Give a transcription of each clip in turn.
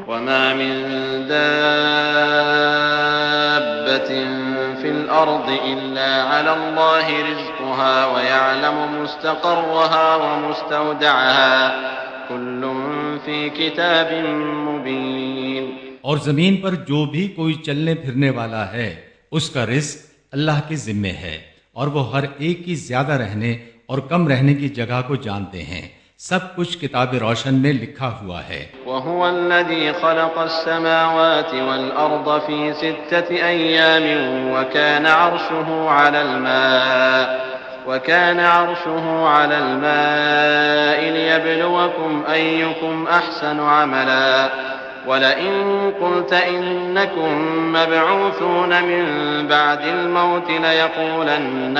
وما من دابة في الأرض إلا على الله رزقها ويعلم مستقرها ومستودعها كل في كتاب مبين. اور زمین پر جو بھی کوئی چلنے پھرنے والا ہے اس کا رزق اللہ کے ذمے ہے، اور وہ ہر ایک کی زیادہ رہنے اور کم رہنے کی جگہ کو جانتے ہیں. سب کچھ کتاب روشن میں لکھا ہوا ہے. وَهُوَ الَّذِي خَلَقَ السَّمَاوَاتِ وَالْأَرْضَ فِي 6 أَيَّامٍ وَكَانَ عَرْشُهُ عَلَى الْمَاءِ لِيَبْلُوَكُمْ أَيُّكُمْ أَحْسَنُ عَمَلًا وَلَئِن قُلْتَ إِنَّكُمْ مَبْعُوثُونَ مِن بَعْدِ الْمَوْتِ لَيَقُولَنَّ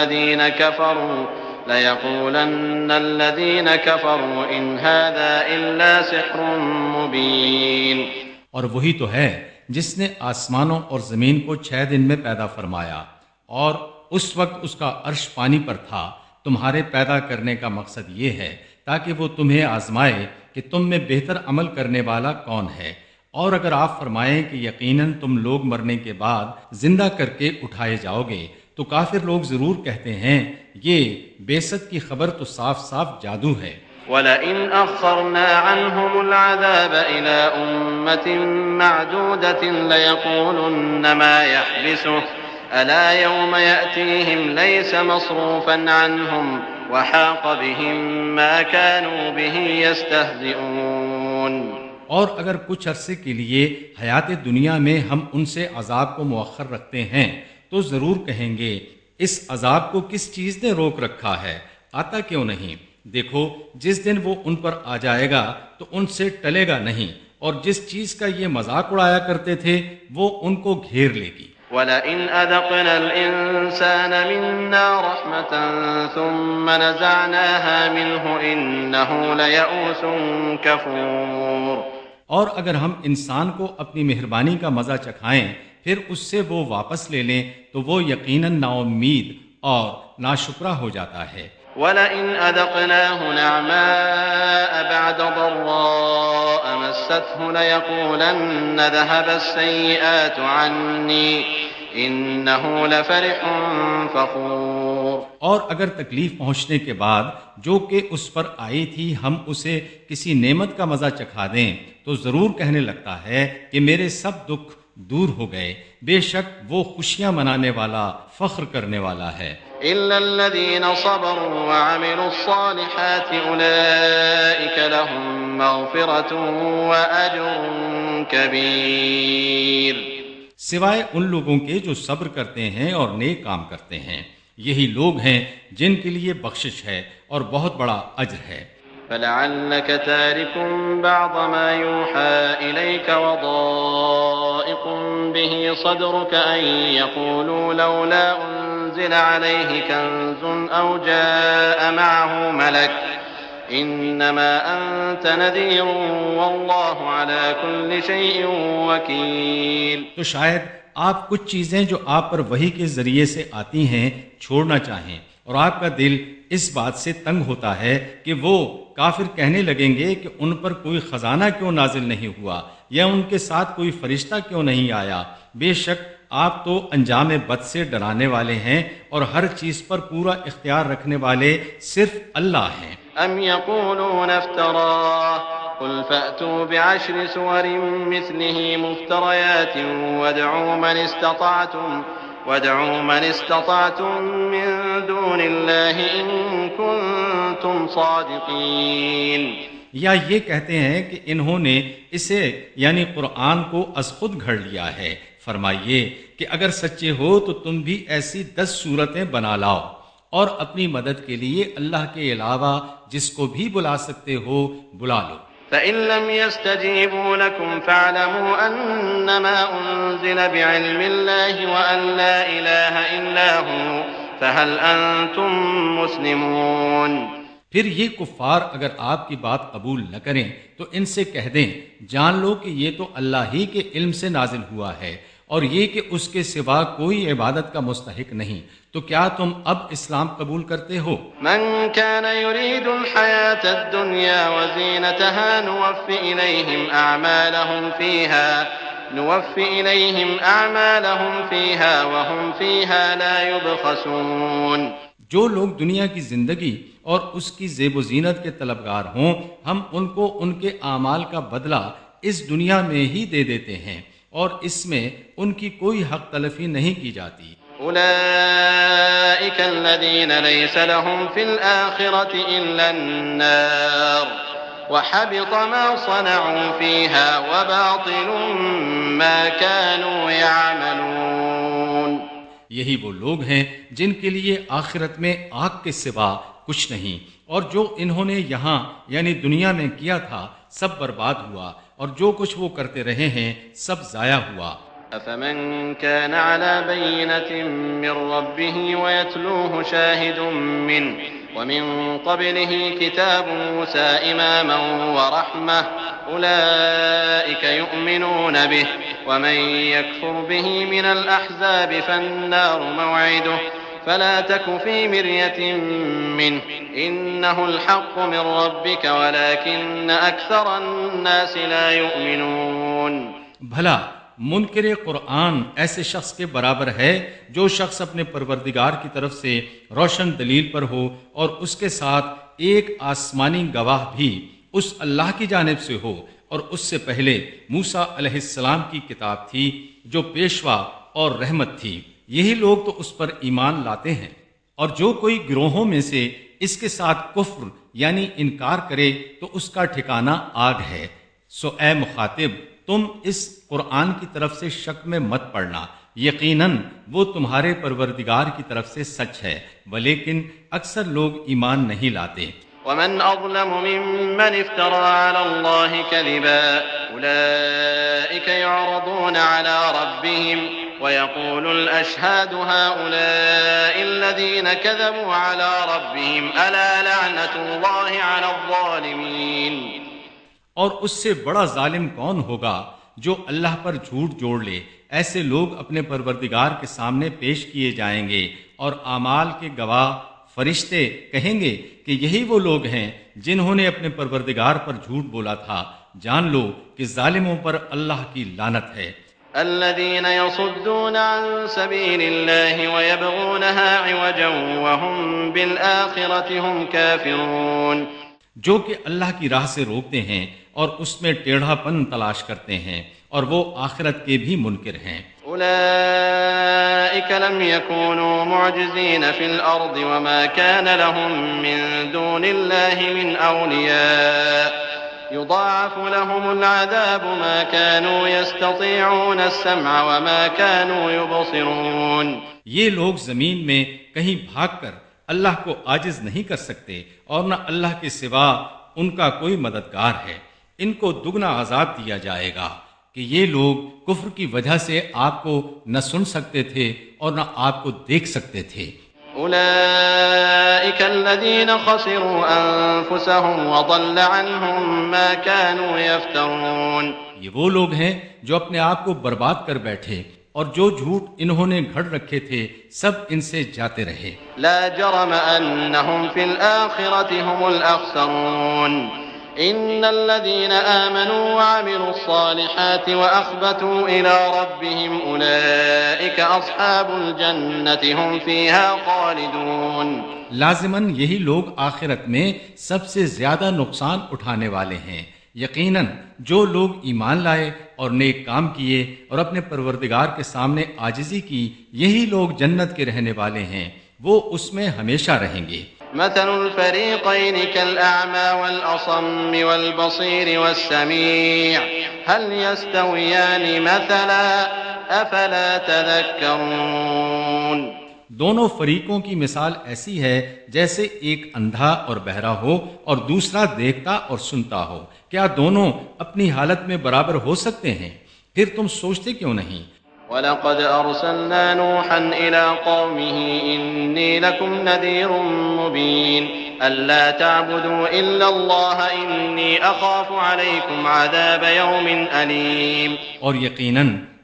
الَّذِينَ كَفَرُوا إِنْ هَذَا إِلَّا سِحْرٌ مُبِينٌ. اور وہی تو ہے جس نے آسمانوں اور زمین کو 6 دن میں پیدا فرمایا، اور اس وقت اس کا عرش پانی پر تھا. تمہارے پیدا کرنے کا مقصد یہ ہے تاکہ وہ تمہیں آزمائے کہ تم میں بہتر عمل کرنے والا کون ہے. اور اگر آپ فرمائیں کہ یقیناً تم لوگ مرنے کے بعد زندہ کر کے اٹھائے جاؤ گے، تو کافر لوگ ضرور کہتے ہیں یہ بعثت کی خبر تو صاف صاف جادو ہے. وَلَئِنْ أَخَّرْنَا عَنْهُمُ الْعَذَابَ إِلَىٰ أُمَّةٍ مَّعْدُودَةٍ لَّيَقُولُنَّ مَا يَحْبِسُهُ أَلَا يَوْمَ يَأْتِيهِمْ لَيْسَ مَصْرُوفًا عَنْهُمْ وَحَاقَ بِهِم مَّا كَانُوا بِهِ يَسْتَهْزِئُونَ. اور اگر کچھ عرصے کے لیے حیات دنیا میں ہم ان سے عذاب کو مؤخر رکھتے ہیں تو ضرور کہیں گے اس عذاب کو کس چیز نے روک رکھا ہے، آتا کیوں نہیں؟ دیکھو جس دن وہ ان پر آ جائے گا تو ان سے ٹلے گا نہیں، اور جس چیز کا یہ مذاق اڑایا کرتے تھے وہ ان کو گھیر لے گی. وَلَئِنْ أَذَقْنَا الْإِنسَانَ مِنَّا رَحْمَةً ثُمَّ نَزَعْنَاهَا مِنْهُ إِنَّهُ لَيَئُوسٌ كَفُورٌ. اور اگر ہم انسان کو اپنی مہربانی کا مزہ چکھائیں پھر اس سے وہ واپس لے لیں تو وہ یقیناً نا امید اور ناشکرا ہو جاتا ہے. وَلَئِنْ أَذَقْنَاهُ نَعْمَاءَ بَعْدَ ضَرَّاءَ مَسَّتْهُ لَيَقُولَنَّ ذَهَبَ السَّيِّئَاتُ عَنِّي إِنَّهُ لَفَرِحٌ فَخُورٌ. اور اگر تکلیف پہنچنے کے بعد جو کہ اس پر آئی تھی ہم اسے کسی نعمت کا مزہ چکھا دیں تو ضرور کہنے لگتا ہے کہ میرے سب دکھ دور ہو گئے. بے شک وہ خوشیاں منانے والا، فخر کرنے والا ہے. إِلَّا الَّذِينَ صَبَرُوا وَعَمِلُوا الصَّالِحَاتِ أُولَئِكَ لَهُم مَّغْفِرَةٌ وَأَجْرٌ كَبِيرٌ. سوائے ان لوگوں کے جو صبر کرتے ہیں اور نیک کام کرتے ہیں، یہی لوگ ہیں جن کے لیے بخشش ہے اور بہت بڑا اجر ہے. فَلَعَلَّكَ تَارِكٌ بَعْضَ مَا يُوحَىٰ إِلَيْكَ وَضَائِقٌ بِهِ صَدْرُكَ أَن يَقُولُوا لَوْلَا أُنزِلَ عَلَيْهِ كَنزٌ أَوْ جَاءَ مَعَهُ مَلَكٌ إِنَّمَا أَنتَ نَذِيرٌ وَاللَّهُ عَلَىٰ كُلِّ شَيْءٍ وَكِيلٌ. تو شاید آپ کچھ چیزیں جو آپ پر وحی کے ذریعے سے آتی ہیں چھوڑنا چاہیں، اور آپ کا دل اس بات سے تنگ ہوتا ہے کہ وہ کافر کہنے لگیں گے کہ ان پر کوئی خزانہ کیوں نازل نہیں ہوا یا ان کے ساتھ کوئی فرشتہ کیوں نہیں آیا. بے شک آپ تو انجام بد سے ڈرانے والے ہیں اور ہر چیز پر پورا اختیار رکھنے والے صرف اللہ ہیں. ام یقولون افتراه قل فأتوا بعشر سور مثله مفتريات وادعوا من استطعتم من دون الله إن كنتم صادقين. یا یہ کہتے ہیں کہ انہوں نے اسے یعنی قرآن کو از خود گھڑ لیا ہے. فرمائیے کہ اگر سچے ہو تو تم بھی ایسی 10 صورتیں بنا لاؤ اور اپنی مدد کے لیے اللہ کے علاوہ جس کو بھی بلا سکتے ہو بلا لو. فَإِن لَّمْ يَسْتَجِيبُوا لَكُمْ فَاعْلَمُوا أَنَّمَا أُنزِلَ بِعِلْمِ اللَّهِ وَأَن لَّا إِلَٰهَ إِلَّا هُوَ فَهَلْ أَنتُم مُّسْلِمُونَ. پھر یہ کفار اگر آپ کی بات قبول نہ کریں تو ان سے کہہ دیں جان لو کہ یہ تو اللہ ہی کے علم سے نازل ہوا ہے اور یہ کہ اس کے سوا کوئی عبادت کا مستحق نہیں، تو کیا تم اب اسلام قبول کرتے ہو؟ من كان يريد الحياة الدنيا وزينتها نوفي إليهم أعمالهم فيها وهم فيها لا يبخسون۔ جو لوگ دنیا کی زندگی اور اس کی زیب و زینت کے طلبگار ہوں، ہم ان کو ان کے اعمال کا بدلہ اس دنیا میں ہی دے دیتے ہیں اور اس میں ان کی کوئی حق تلفی نہیں کی جاتی۔ أولئك الذين ليس لهم في الآخرة إلا النار وحبط ما صنعوا فيها وباطل ما كانوا يعملون۔ یہی وہ لوگ ہیں جن کے لیے آخرت میں آگ کے سوا کچھ نہیں، اور جو انہوں نے یہاں یعنی دنیا میں کیا تھا سب برباد ہوا، اور جو کچھ وہ کرتے رہے ہیں سب ضائع ہوا۔ أفمن كان على بينة من ربه ويتلوه شاهد منه ومن قبله كتاب موسى إماما ورحمة أولئك يؤمنون به ومن يكفر به من الأحزاب فالنار موعده فلا تك في مرية منه إنه الحق من ربك ولكن أكثر الناس لا يؤمنون۔ بھلا منکر قرآن ایسے شخص کے برابر ہے جو شخص اپنے پروردگار کی طرف سے روشن دلیل پر ہو اور اس کے ساتھ ایک آسمانی گواہ بھی اس اللہ کی جانب سے ہو، اور اس سے پہلے موسیٰ علیہ السلام کی کتاب تھی جو پیشوا اور رحمت تھی، یہی لوگ تو اس پر ایمان لاتے ہیں۔ اور جو کوئی گروہوں میں سے اس کے ساتھ کفر یعنی انکار کرے تو اس کا ٹھکانہ آگ ہے۔ سو اے مخاطب، تم اس قرآن کی طرف سے شک میں مت پڑنا، یقیناً وہ تمہارے پروردگار کی طرف سے سچ ہے، ولیکن اکثر لوگ ایمان نہیں لاتے۔ ومن أظلم ممن افترى على الله كذبا أولئك يعرضون على ربهم ويقول الأشهاد هؤلاء الذين كذبوا على ربهم ألا لعنة الله على الظالمين۔ اور اس سے بڑا ظالم کون ہوگا جو اللہ پر جھوٹ جوڑ لے؟ ایسے لوگ اپنے پروردگار کے سامنے پیش کیے جائیں گے، اور اعمال کے گواہ فرشتے کہیں گے کہ یہی وہ لوگ ہیں جنہوں نے اپنے پروردگار پر جھوٹ بولا تھا۔ جان لو کہ ظالموں پر اللہ کی لعنت ہے۔ الذين يصدون عن سبيل الله ويبغونها عوجا وهم بالآخرة هم كافرون۔ جو کہ اللہ کی راہ سے روکتے ہیں اور اس میں ٹیڑھا پن تلاش کرتے ہیں، اور وہ آخرت کے بھی منکر ہیں۔ أولئك لم يكونوا معجزين في الأرض وما كان لهم من دون الله من أولياء يضاعف لهم العذاب ما كانوا يستطيعون السمع وما كانوا يبصرون۔ یہ لوگ زمین میں کہیں بھاگ کر اللہ کو عاجز نہیں کر سکتے، اور نہ اللہ کے سوا ان کا کوئی مددگار ہے۔ ان کو دگنا عذاب دیا جائے گا کہ یہ لوگ کفر کی وجہ سے آپ کو نہ سن سکتے تھے اور نہ آپ کو دیکھ سکتے تھے۔ أولئك الذين خسروا أنفسهم وضل عنهم ما كانوا يفترون۔ یہ وہ لوگ ہیں جو اپنے آپ کو برباد کر بیٹھے، اور جو جھوٹ انہوں نے گھڑ رکھے تھے سب ان سے جاتے رہے۔ لا جرم أنهم في الآخرة هم الأخسرون إن الذين آمنوا وعملوا الصالحات وأخبتوا إلى ربهم أولئك أصحاب الجنة هم فيها خالدون۔ لازماً یہی لوگ آخرت میں سب سے زیادہ نقصان اٹھانے والے ہیں۔ یقیناً جو لوگ ایمان لائے اور نیک کام کیے اور اپنے پروردگار کے سامنے عاجزی کی، یہی لوگ جنت کے رہنے والے ہیں، وہ اس میں ہمیشہ رہیں گے۔ مثل الفريقين كالأعمى والأصم والبصير والسميع هل يستويان مثلا أفلا تذكرون۔ دونوں فریقوں کی مثال ایسی ہے جیسے ایک اندھا اور بہرا ہو اور دوسرا دیکھتا اور سنتا ہو، کیا دونوں اپنی حالت میں برابر ہو سکتے ہیں؟ پھر تم سوچتے کیوں نہیں؟ وَلَقَدْ أَرْسَلْنَا نُوحًا إِلَىٰ قَوْمِهِ إِنِّي لَكُمْ نَذِيرٌ مُّبِينٌ أَلَّا تَعْبُدُوا إِلَّا اللَّهَ إِنِّي أَخَافُ عَلَيْكُمْ عَذَابَ يَوْمٍ أَلِيمٍ۔ اور یقیناً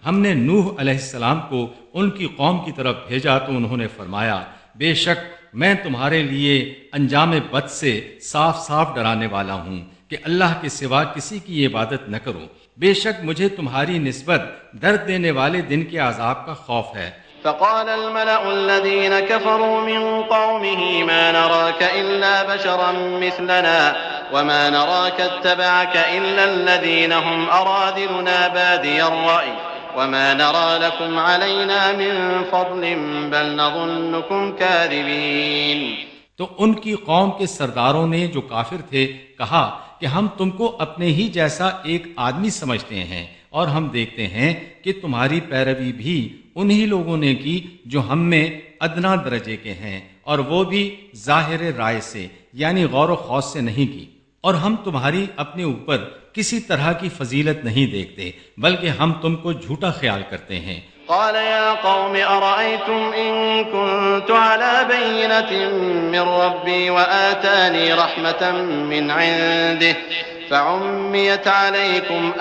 ہم نے نوح علیہ السلام کو ان کی قوم کی طرف بھیجا تو انہوں نے فرمایا بے شک میں تمہارے لیے انجام بد سے صاف صاف ڈرانے والا ہوں کہ اللہ کے سوا کسی کی عبادت نہ کرو، بے شک مجھے تمہاری نسبت درد دینے والے دن کے عذاب کا خوف ہے۔ فقال الملأ الذين كفروا من قومه ما نراك إلا بشرا مثلنا وما نراك اتبعك إلا الذين هم أرادلنا بادي الرأي وما نرى لكم علينا من فضل بل نظنكم كاذبين۔ تو ان کی قوم کے سرداروں نے جو کافر تھے کہا کہ ہم تم کو اپنے ہی جیسا ایک آدمی سمجھتے ہیں اور ہم دیکھتے ہیں کہ تمہاری پیروی بھی انہی لوگوں نے کی جو ہم میں ادنا درجے کے ہیں، اور وہ بھی ظاہر رائے سے یعنی غور و خوض سے نہیں کی، اور ہم تمہاری اپنے اوپر کسی طرح کی فضیلت نہیں دیکھتے بلکہ ہم تم کو جھوٹا خیال کرتے ہیں۔ قال يا قوم أرأيتم إن كنت على بينة من ربي وآتاني رحمة من عنده فعميت عليكم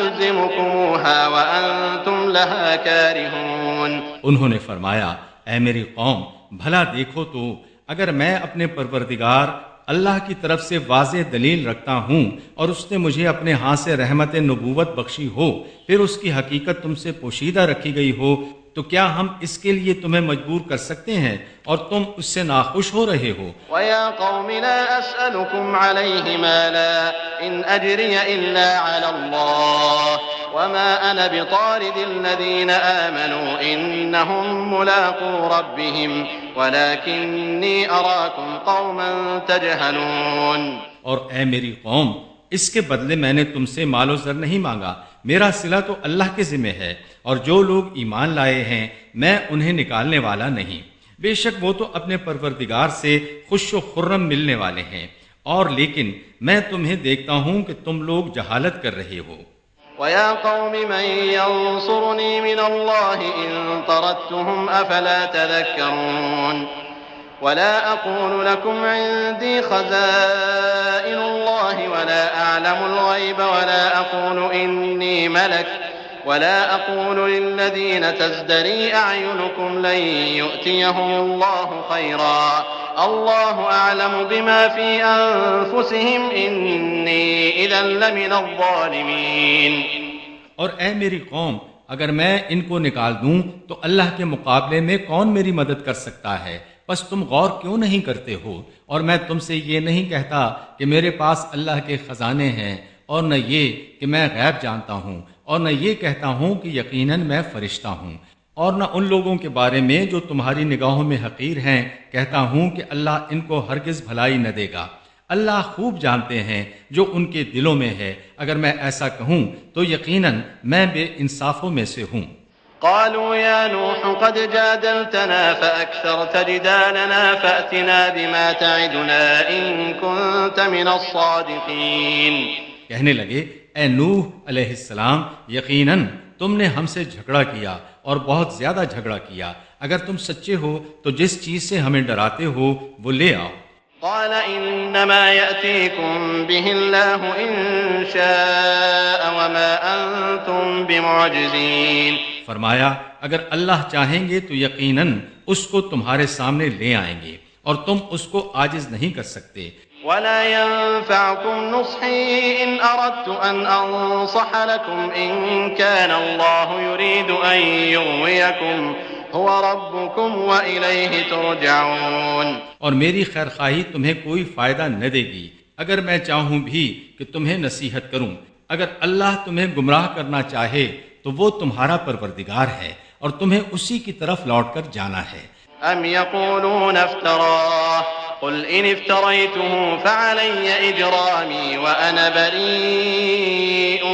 أنلزمكموها وأنتم لها كارهون۔ انہوں نے فرمایا اے میری قوم بھلا دیکھو تو اگر میں اپنے پروردگار اللہ کی طرف سے واضح دلیل رکھتا ہوں اور اس نے مجھے اپنے ہاں سے رحمت نبوت بخشی ہو، پھر اس کی حقیقت تم سے پوشیدہ رکھی گئی ہو، تو کیا ہم اس کے لیے تمہیں مجبور کر سکتے ہیں اور تم اس سے ناخوش ہو رہے ہو؟ وَيَا قَوْمِ لَا أَسْأَلُكُمْ عَلَيْهِ مَالًا إِنْ أَجْرِيَ إِلَّا عَلَى اللَّهِ وَمَا أَنَا بِطَارِدِ الَّذِينَ آمَنُوا إِنَّهُمْ مُلَاقُو رَبِّهِمْ وَلَكِنِّي أَرَاكُمْ قَوْمًا تَجْهَلُونَ۔ اور اے میری قوم اس کے بدلے میں نے تم سے مال و زر نہیں مانگا، میرا صلہ تو اللہ کے ذمہ ہے، اور جو لوگ ایمان لائے ہیں میں انہیں نکالنے والا نہیں، بے شک وہ تو اپنے پروردگار سے خوش و خرم ملنے والے ہیں، اور لیکن میں تمہیں دیکھتا ہوں کہ تم لوگ جہالت کر رہے ہو۔ وَيَا قَوْمِ مَن يَنصُرُنِي مِنَ اللَّهِ إِن طَرَدتُّهُمْ أَفَلَا تَذَكَّرُونَ وَلَا أَقُولُ لَكُمْ عِندِي خَزَائِنُ اللَّهِ وَلَا أَعْلَمُ الْغَيْبَ وَلَا أَقُولُ إِنِّي مَلَكٌ وَلَا أَقُولُ لِلَّذِينَ تَزْدَرِي أَعْيُنُكُمْ لَن يُؤْتِيَهُمُ اللَّهُ خَيْرًا اللَّهُ أَعْلَمُ بِمَا فِي أَنفُسِهِمْ إِنِّي إِذًا لَّمِنَ الظَّالِمِينَ۔ اور اے میری قوم اگر میں ان کو نکال دوں تو اللہ کے مقابلے میں کون میری مدد کر سکتا ہے؟ بس تم غور کیوں نہیں کرتے ہو؟ اور میں تم سے یہ نہیں کہتا کہ میرے پاس اللہ کے خزانے ہیں، اور نہ یہ کہ میں غیب جانتا ہوں، اور نہ یہ کہتا ہوں کہ یقیناً میں فرشتہ ہوں، اور نہ ان لوگوں کے بارے میں جو تمہاری نگاہوں میں حقیر ہیں کہتا ہوں کہ اللہ ان کو ہرگز بھلائی نہ دے گا۔ اللہ خوب جانتے ہیں جو ان کے دلوں میں ہے، اگر میں ایسا کہوں تو یقیناً میں بے انصافوں میں سے ہوں۔ قالوا يا نوح قد جادلتنا فأكثرت جدالنا فأتنا بما تعدنا إن كنت من الصادقين۔ کہنے لگے اے نوح علیہ السلام یقیناً تم نے ہم سے جھگڑا کیا اور بہت زیادہ جھگڑا کیا، اگر تم سچے ہو تو جس چیز سے ہمیں ڈراتے ہو وہ لے آؤ۔ قال إنما يأتيكم به الله إن شاء وما أنتم بمعجزين۔ فرمایا اگر اللہ چاہیں گے تو یقیناً اس کو تمہارے سامنے لے آئیں گے اور تم اس کو عاجز نہیں کر سکتے۔ ولا ينفعكم نصحي إن أردت أن أنصح لكم إن كان الله يريد أن يغويكم هو ربكم وإليه ترجعون۔ اور میری خیر خواہی تمہیں کوئی فائدہ نہ دے گی اگر میں چاہوں بھی کہ تمہیں نصیحت کروں، اگر اللہ تمہیں گمراہ کرنا چاہے تو وہ تمہارا پروردگار ہے اور تمہیں اسی کی طرف لوٹ کر جانا ہے۔ ام يقولون افتراه قل ان افتريته فعلي اجرامي وانا بريء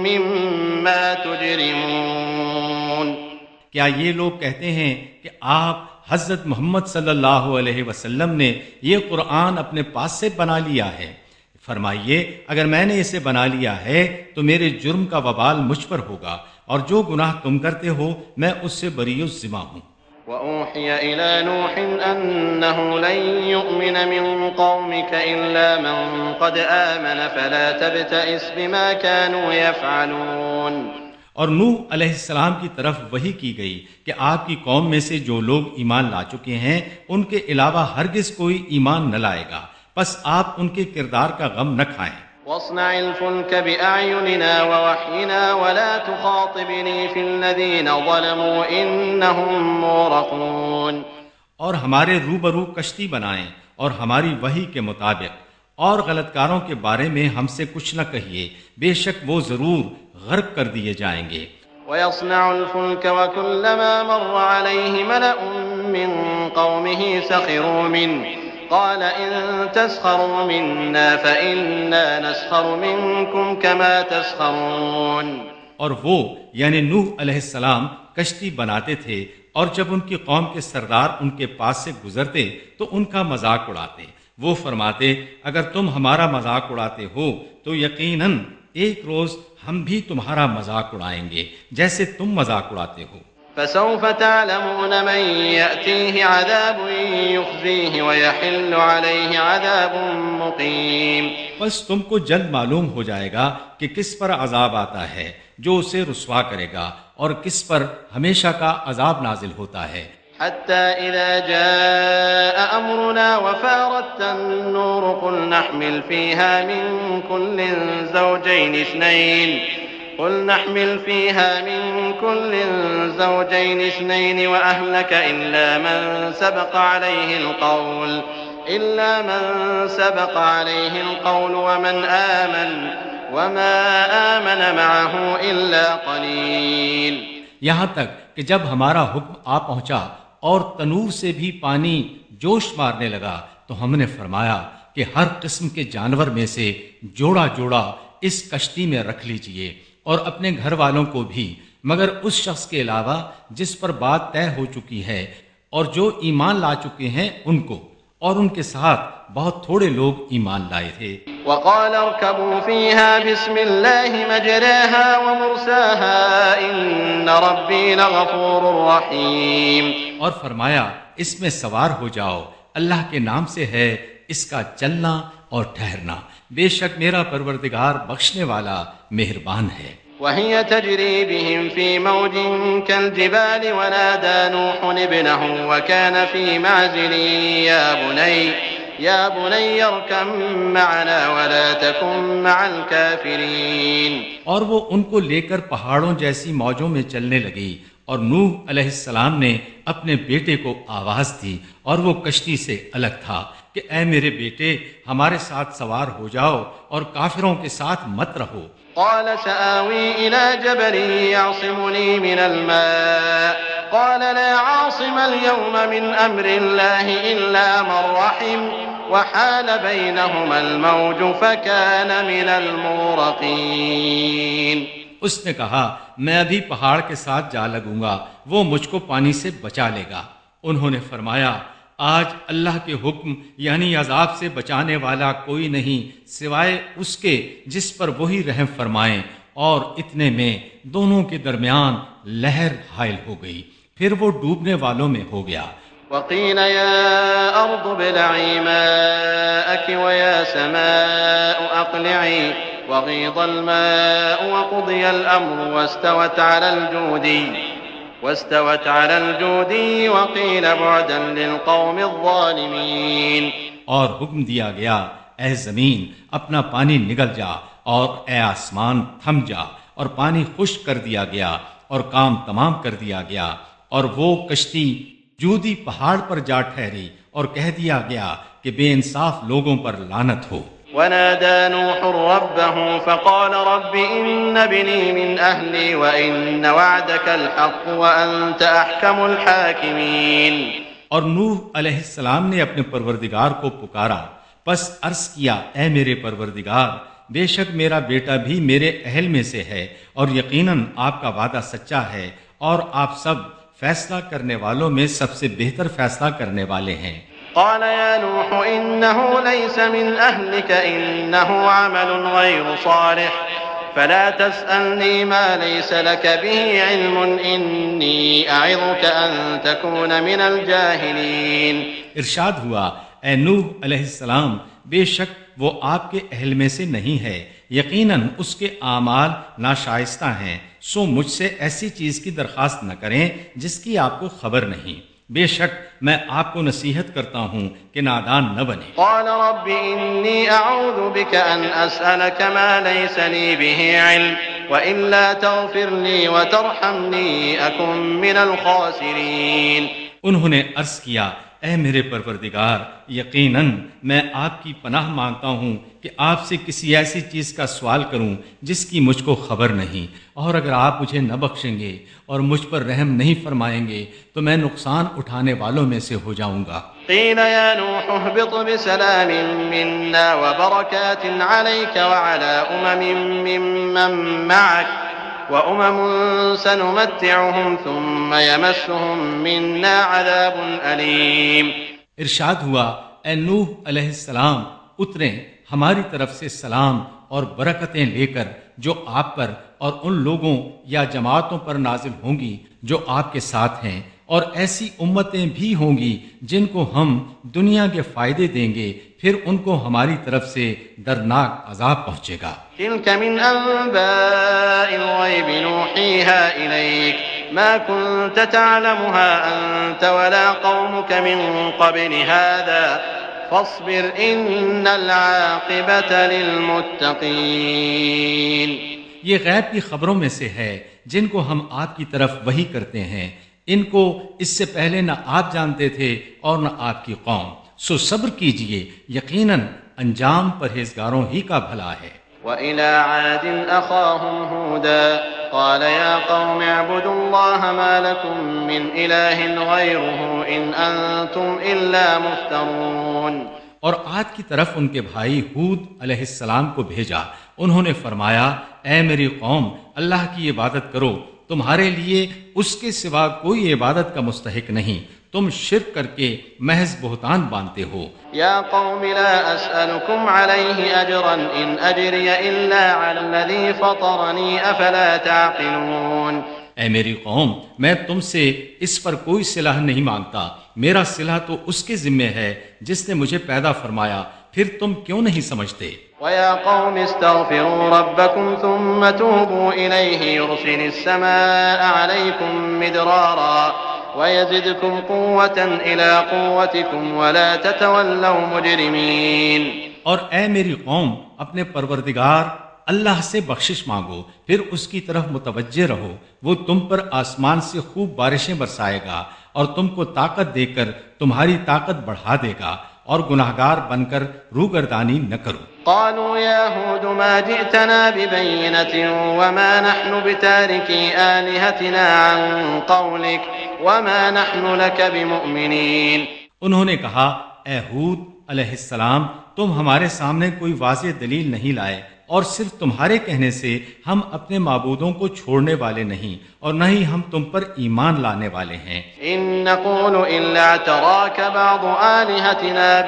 مما تجرمون۔ کیا یہ لوگ کہتے ہیں کہ آپ حضرت محمد صلی اللہ علیہ وسلم نے یہ قرآن اپنے پاس سے بنا لیا ہے؟ فرمائیے اگر میں نے اسے بنا لیا ہے تو میرے جرم کا وبال مجھ پر ہوگا، اور جو گناہ تم کرتے ہو میں اس سے بری الذمہ ہوں۔ وَأُوحِيَ إِلَى نُوحٍ أَنَّهُ لَن يُؤْمِنَ مِن قَوْمِكَ إِلَّا مَن قَدْ آمَنَ فَلَا تَبْتَئِسْ بِمَا كَانُوا يَفْعَلُونَ۔ اور نوح علیہ السلام کی طرف وحی کی گئی کہ آپ کی قوم میں سے جو لوگ ایمان لا چکے ہیں ان کے علاوہ ہرگز کوئی ایمان نہ لائے گا، پس آپ ان کے کردار کا غم نہ کھائیں۔ واصنع الفلك بأعيننا ووحينا ولا تخاطبني في الذين ظلموا إنهم مغرقون۔ اور ہمارے روبرو کشتی بنائیں اور ہماری وحی کے مطابق، اور غلط کاروں کے بارے میں ہم سے کچھ نہ کہیے، بے شک وہ ضرور غرق کر دیے جائیں گے۔ ويصنع الفلك وكلما مر عليه ملأ من قومه سخروا منه قال إن تسخروا منا فإنا نسخر منكم كما تسخرون۔ اور وہ یعنی نوح علیہ السلام کشتی بناتے تھے، اور جب ان کی قوم کے سردار ان کے پاس سے گزرتے تو ان کا مذاق اڑاتے۔ وہ فرماتے اگر تم ہمارا مذاق اڑاتے ہو تو یقیناً ایک روز ہم بھی تمہارا مذاق اڑائیں گے جیسے تم مذاق اڑاتے ہو۔ فسوف تعلمون من يأتيه عذاب يخزيه ويحل عليه عذاب مقيم۔ بس تم کو جلد معلوم ہو جائے گا کہ کس پر عذاب آتا ہے جو اسے رسوا کرے گا، اور کس پر ہمیشہ کا عذاب نازل ہوتا ہے۔ حتى إذا جاء أمرنا وفارت النور قل نحمل فيها من كل زوجين اثنين وأهلك إلا من سبق عليه القول ومن آمن وما آمن معه إلا قليل۔ یہاں تک کہ جب ہمارا حکم آ پہنچا اور تنور سے بھی پانی جوش مارنے لگا تو ہم نے فرمایا کہ ہر قسم کے جانور میں سے جوڑا جوڑا اس کشتی میں رکھ لیجئے، اور اپنے گھر والوں کو بھی، مگر اس شخص کے علاوہ جس پر بات طے ہو چکی ہے، اور جو ایمان لا چکے ہیں ان کو، اور ان کے ساتھ بہت تھوڑے لوگ ایمان لائے تھے۔ وقال اركبوا فيها بسم الله مجراها ومرساها إن ربي لغفور رحيم۔ اور فرمایا اس میں سوار ہو جاؤ، اللہ کے نام سے ہے اس کا چلنا اور ٹھہرنا، بے شک میرا پروردگار بخشنے والا مہربان ہے۔ وهي تجري بهم في موج كالجبال ونادى نوح ابنه وكان في معزل يا بني اركب معنا ولا تكن مع الكافرين۔ اور وہ ان کو لے کر پہاڑوں جیسی موجوں میں چلنے لگی، اور نوح علیہ السلام نے اپنے بیٹے کو آواز دی، اور وہ کشتی سے الگ تھا کہ اے میرے بیٹے ہمارے ساتھ سوار ہو جاؤ اور کافروں کے ساتھ مت رہو۔ قال سآوي إلى جبل يعصمني من الماء قال لا عاصم اليوم من أمر الله إلا من رحم وحال بينهما الموج فكان من المغرقين۔ اس نے کہا میں ابھی پہاڑ کے ساتھ جا لگوں گا، وہ مجھ کو پانی سے بچا لے گا۔ انہوں نے فرمایا آج اللہ کے حکم یعنی عذاب سے بچانے والا کوئی نہیں سوائے اس کے جس پر وہی رحم فرمائیں، اور اتنے میں دونوں کے درمیان لہر حائل ہو گئی، پھر وہ ڈوبنے والوں میں ہو گیا۔ وقيل يا أرض ابلعي ماءك ويا سماء أقلعي وغيض الماء وقضي الأمر واستوت على الجودي وقيل بعدا للقوم الظالمين۔ اور حکم دیا گیا اے زمین اپنا پانی نگل جا، اور اے آسمان تھم جا، اور پانی خشک کر دیا گیا اور کام تمام کر دیا گیا، اور وہ کشتی جودی پہاڑ پر جا ٹھہری، اور کہہ دیا گیا کہ بے انصاف لوگوں پر لعنت ہو۔ ونادى نوح ربه فقال رب إن ابني من أهلي وإن وعدك الحق وأنت أحكم الحاكمين۔ اور نوح علیہ السلام نے اپنے پروردگار کو پکارا، پس عرض کیا اے میرے پروردگار بے شک میرا بیٹا بھی میرے اہل میں سے ہے، اور یقیناً آپ کا وعدہ سچا ہے، اور آپ سب فیصلہ کرنے والوں میں سب سے بہتر فیصلہ کرنے والے ہیں۔ قال يا نوح إنه ليس من أهلك إنه عمل غير صالح فلا تسألني ما ليس لك به علم إني أعظك أن تكون من الجاهلين۔ ارشاد ہوا اے نوح علیہ السلام بے شک وہ آپ کے اہل میں سے نہیں ہے، یقیناً اس کے اعمال ناشائستہ ہیں، سو مجھ سے ایسی چیز کی درخواست نہ کریں جس کی آپ کو خبر نہیں، بے شک میں آپ کو نصیحت کرتا ہوں کہ نادان نہ بنیں۔ قال رب إني أعوذ بك أن أسألك ما ليس لي به علم وإلا تغفر لي وترحمني أكن من الخاسرين۔ انہوں نے عرض کیا، اے میرے پروردگار، یقیناً میں آپ کی پناہ مانگتا ہوں کہ آپ سے کسی ایسی چیز کا سوال کروں جس کی مجھ کو خبر نہیں، اور اگر آپ مجھے نہ بخشیں گے اور مجھ پر رحم نہیں فرمائیں گے تو میں نقصان اٹھانے والوں میں سے ہو جاؤں گا۔ قيل يا نوح اهبط بسلام منا وبركات عليك وعلى ممن معك وأمم سنمتعهم ثم يمسهم منا عذاب أليم۔ ارشاد ہوا، اے نوح علیہ السلام اتریں، ہماری طرف سے سلام اور برکتیں لے کر جو آپ پر اور ان لوگوں یا جماعتوں پر نازل ہوں گی جو آپ کے ساتھ ہیں، اور ایسی امتیں بھی ہوں گی جن کو ہم دنیا کے فائدے دیں گے، پھر ان کو ہماری طرف سے دردناک عذاب پہنچے گا۔ تلك من أنباء الغيب نوحيها إليك ما كنت تعلمها أنت ولا قومك من قبل هذا فاصبر إن العاقبة للمتقين۔ یہ غیب کی خبروں میں سے ہے جن کو ہم آپ کی طرف وحی کرتے ہیں، ان کو اس سے پہلے نہ آپ جانتے تھے اور نہ آپ کی قوم، سو صبر کیجئے، یقیناً انجام پرہیزگاروں ہی کا بھلا ہے۔ وَإِلَى عَادٍ أَخَاهُمْ هُودًا قَالَ يَا قَوْمِ اعْبُدُوا اللَّهَ مَا لَكُم مِّنْ إِلَٰهٍ غَيْرُهُ إِنْ أَنتُمْ إِلَّا مُفْتَرُونَ۔ اور عاد کی طرف ان کے بھائی ہود علیہ السلام کو بھیجا، انہوں نے فرمایا، اے میری قوم، اللہ کی عبادت کرو، تمہارے لیے اس کے سوا کوئی عبادت کا مستحق نہیں، تم شرک کر کے محض بہتان باندھتے ہو۔ یا قوم لا اسألكم علیہ اجرا ان اجری الا علی الذی فطرنی افلا تعقلون۔ اے میری قوم، میں تم سے اس پر کوئی صلہ نہیں مانگتا، میرا صلہ تو اس کے ذمے ہے جس نے مجھے پیدا فرمایا، پھر تم کیوں نہیں سمجھتے؟ وَيَا قَوْمِ اسْتَغْفِرُوا رَبَّكُمْ ثُمَّ تُوبُوا إِلَيْهِ يُرْسِلِ السَّمَاءَ عَلَيْكُمْ مِدْرَارًا وَيَزِدْكُمْ قُوَّةً إِلَىٰ قُوَّتِكُمْ وَلَا تَتَوَلَّوْا مُجْرِمِينَ۔ اور اے میری قوم، اپنے پروردگار اللہ سے بخشش مانگو، پھر اس کی طرف متوجہ رہو، وہ تم پر آسمان سے خوب بارشیں برسائے گا اور تم کو طاقت دے کر تمہاری طاقت بڑھا دے گا، اور گناہگار بن کر روگردانی نہ کرو۔ قالوا يا هود ما جئتنا ببينة وما نحن بتاركي آلهتنا عن قولك وما نحن لك بمؤمنين۔ انہوں نے کہا، اے ہود علیہ السلام، تم ہمارے سامنے کوئی واضح دلیل نہیں لائے، اور صرف تمہارے کہنے سے ہم اپنے معبودوں کو چھوڑنے والے نہیں، اور نہ ہی ہم تم پر ایمان لانے والے ہیں۔ إن نقول إلا اعتراك بعض آلهتنا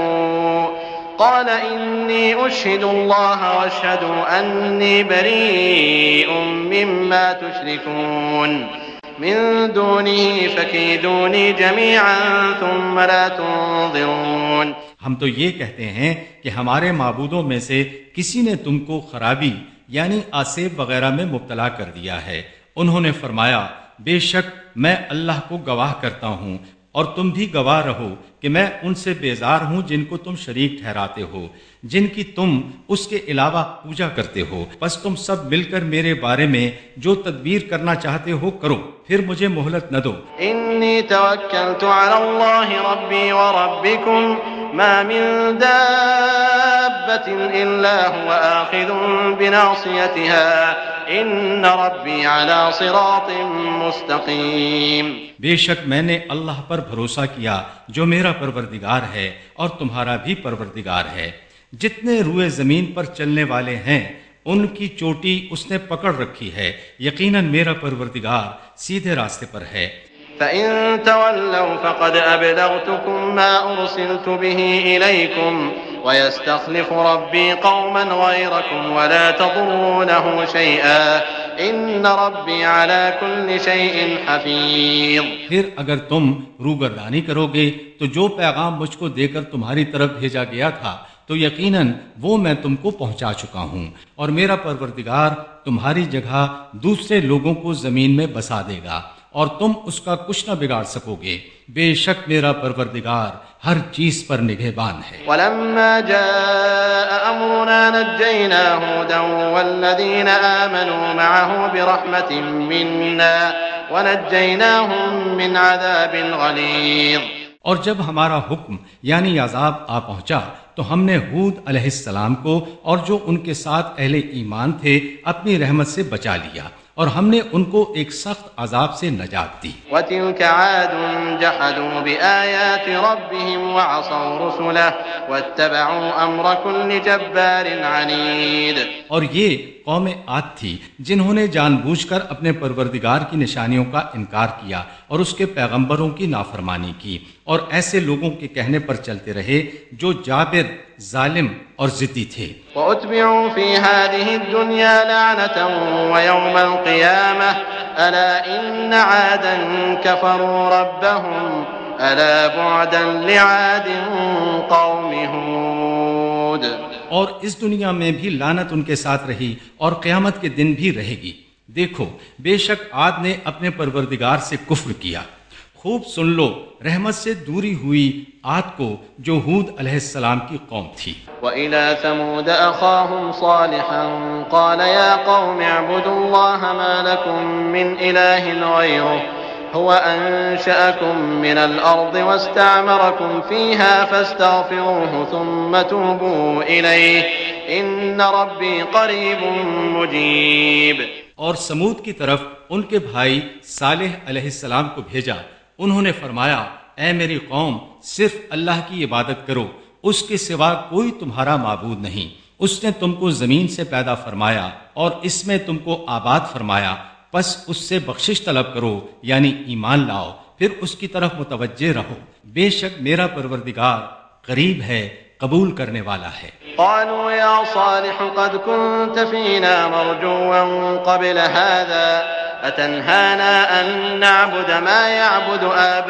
بسوء قال إني أشهد الله واشهدوا أني بريء مما تشركون من دونه فكيدوني جميعا ثم لا تنظرون۔ ہم تو یہ کہتے ہیں کہ ہمارے معبودوں میں سے کسی نے تم کو خرابی یعنی آسیب وغیرہ میں مبتلا کر دیا ہے۔ انہوں نے فرمایا، بے شک میں اللہ کو گواہ کرتا ہوں اور تم بھی گواہ رہو کہ میں ان سے بیزار ہوں جن کو تم شریک ٹھہراتے ہو، جن کی تم اس کے علاوہ پوجا کرتے ہو۔ بس تم سب مل کر میرے بارے میں جو تدبیر کرنا چاہتے ہو کرو، پھر مجھے مہلت نہ دو۔ انی توکلت علی اللہ ربی وربکم ما من دابۃ الا هو آخذ بناصیتها ان ربی علی صراط مستقیم۔ بے شک میں نے اللہ پر بھروسہ کیا جو میرا پروردگار ہے اور تمہارا بھی پروردگار ہے۔ جتنے روئے زمین پر چلنے والے ہیں ان کی چوٹی اس نے پکڑ رکھی ہے، یقیناً میرا پروردگار سیدھے راستے پر ہے۔ فَإِن تَوَلَّوْا فَقَدْ أَبْلَغْتُكُم مَّا أُرْسِلْتُ بِهِ إِلَيْكُمْ وَيَسْتَخْلِفُ رَبِّي قَوْمًا غَيْرَكُمْ وَلَا تَضُرُّونَهُ شَيْئًا إِنَّ رَبِّي عَلَىٰ كُلِّ شَيْءٍ حَفِيظٌ۔ پھر اگر تم روگردانی کرو گے تو جو پیغام مجھ کو دے کر تمہاری طرف بھیجا گیا تھا تو یقیناً وہ میں تم کو پہنچا چکا ہوں، اور میرا پروردگار تمہاری جگہ دوسرے لوگوں کو زمین میں بسا دے گا اور تم اس کا کچھ نہ بگاڑ سکو گے۔ بے شک میرا پروردگار ہر چیز پر نگہبان ہے۔ ولما جاء أمرنا نجينا هودا والذين آمنوا معه برحمة منا ونجيناهم من عذاب غليظ۔ اور جب ہمارا حکم یعنی عذاب آ پہنچا تو ہم نے ہود علیہ السلام کو اور جو ان کے ساتھ اہل ایمان تھے اپنی رحمت سے بچا لیا، اور ہم نے ان کو ایک سخت عذاب سے نجات دی۔ وَتِلْكَ عَادٌ جَحَدُوا بِآيَاتِ رَبِّهِمْ وَعَصَوْا رُسُلَهُ وَاتَّبَعُوا أَمْرَ كُلِّ جَبَّارٍ عَنِيدٍ۔ اور یہ قوم عاد تھی جنہوں نے جان بوجھ کر اپنے پروردگار کی نشانیوں کا انکار کیا اور اس کے پیغمبروں کی نافرمانی کی، اور ایسے لوگوں کے کہنے پر چلتے رہے جو جابر، ظالم اور ضدی تھے۔ وَأُتْبِعُوا فِي هَذِهِ الدُّنْيَا لَعْنَةً وَيَوْمَ الْقِيَامَةِ أَلَا إِنَّ عَادًا كَفَرُوا رَبَّهُمْ أَلَا بُعْدًا لِعَادٍ قَوْمِ هُودٍ۔ اور اس دنیا میں بھی لعنت ان کے ساتھ رہی اور قیامت کے دن بھی رہے گی۔ دیکھو بے شک عاد نے اپنے پروردگار سے کفر کیا۔ خوب سن لو رحمت سے دوری ہوئی عاد کو جو ہود علیہ السلام کی قوم تھی۔ وَإِلَى ثَمُودَ أَخَاهُمْ صَالِحًا قَالَ يَا قَوْمِ اعْبُدُوا اللَّهَ مَا لَكُم مِّنْ إِلَٰهٍ غَيْرُهُ هو أنشأكم من الأرض واستعمركم فيها فاستغفروه ثم توبوا إليه إن ربي قريب مجيب۔ اور سمود کی طرف ان کے بھائی صالح علیہ السلام کو بھیجا، انہوں نے فرمایا اے میری قوم صرف اللہ کی عبادت کرو، اس کے سوا کوئی تمہارا معبود نہیں۔ اس نے تم کو زمین سے پیدا فرمایا اور اس میں تم کو آباد فرمایا، پس اس سے بخشش طلب کرو یعنی ایمان لاؤ، پھر اس کی طرف متوجہ رہو، بے شک میرا پروردگار قریب ہے، قبول کرنے والا ہے۔ قالوا يا صالح قد كنت فينا مرجوا قبل هذا أتنهانا أن نعبد ما يعبد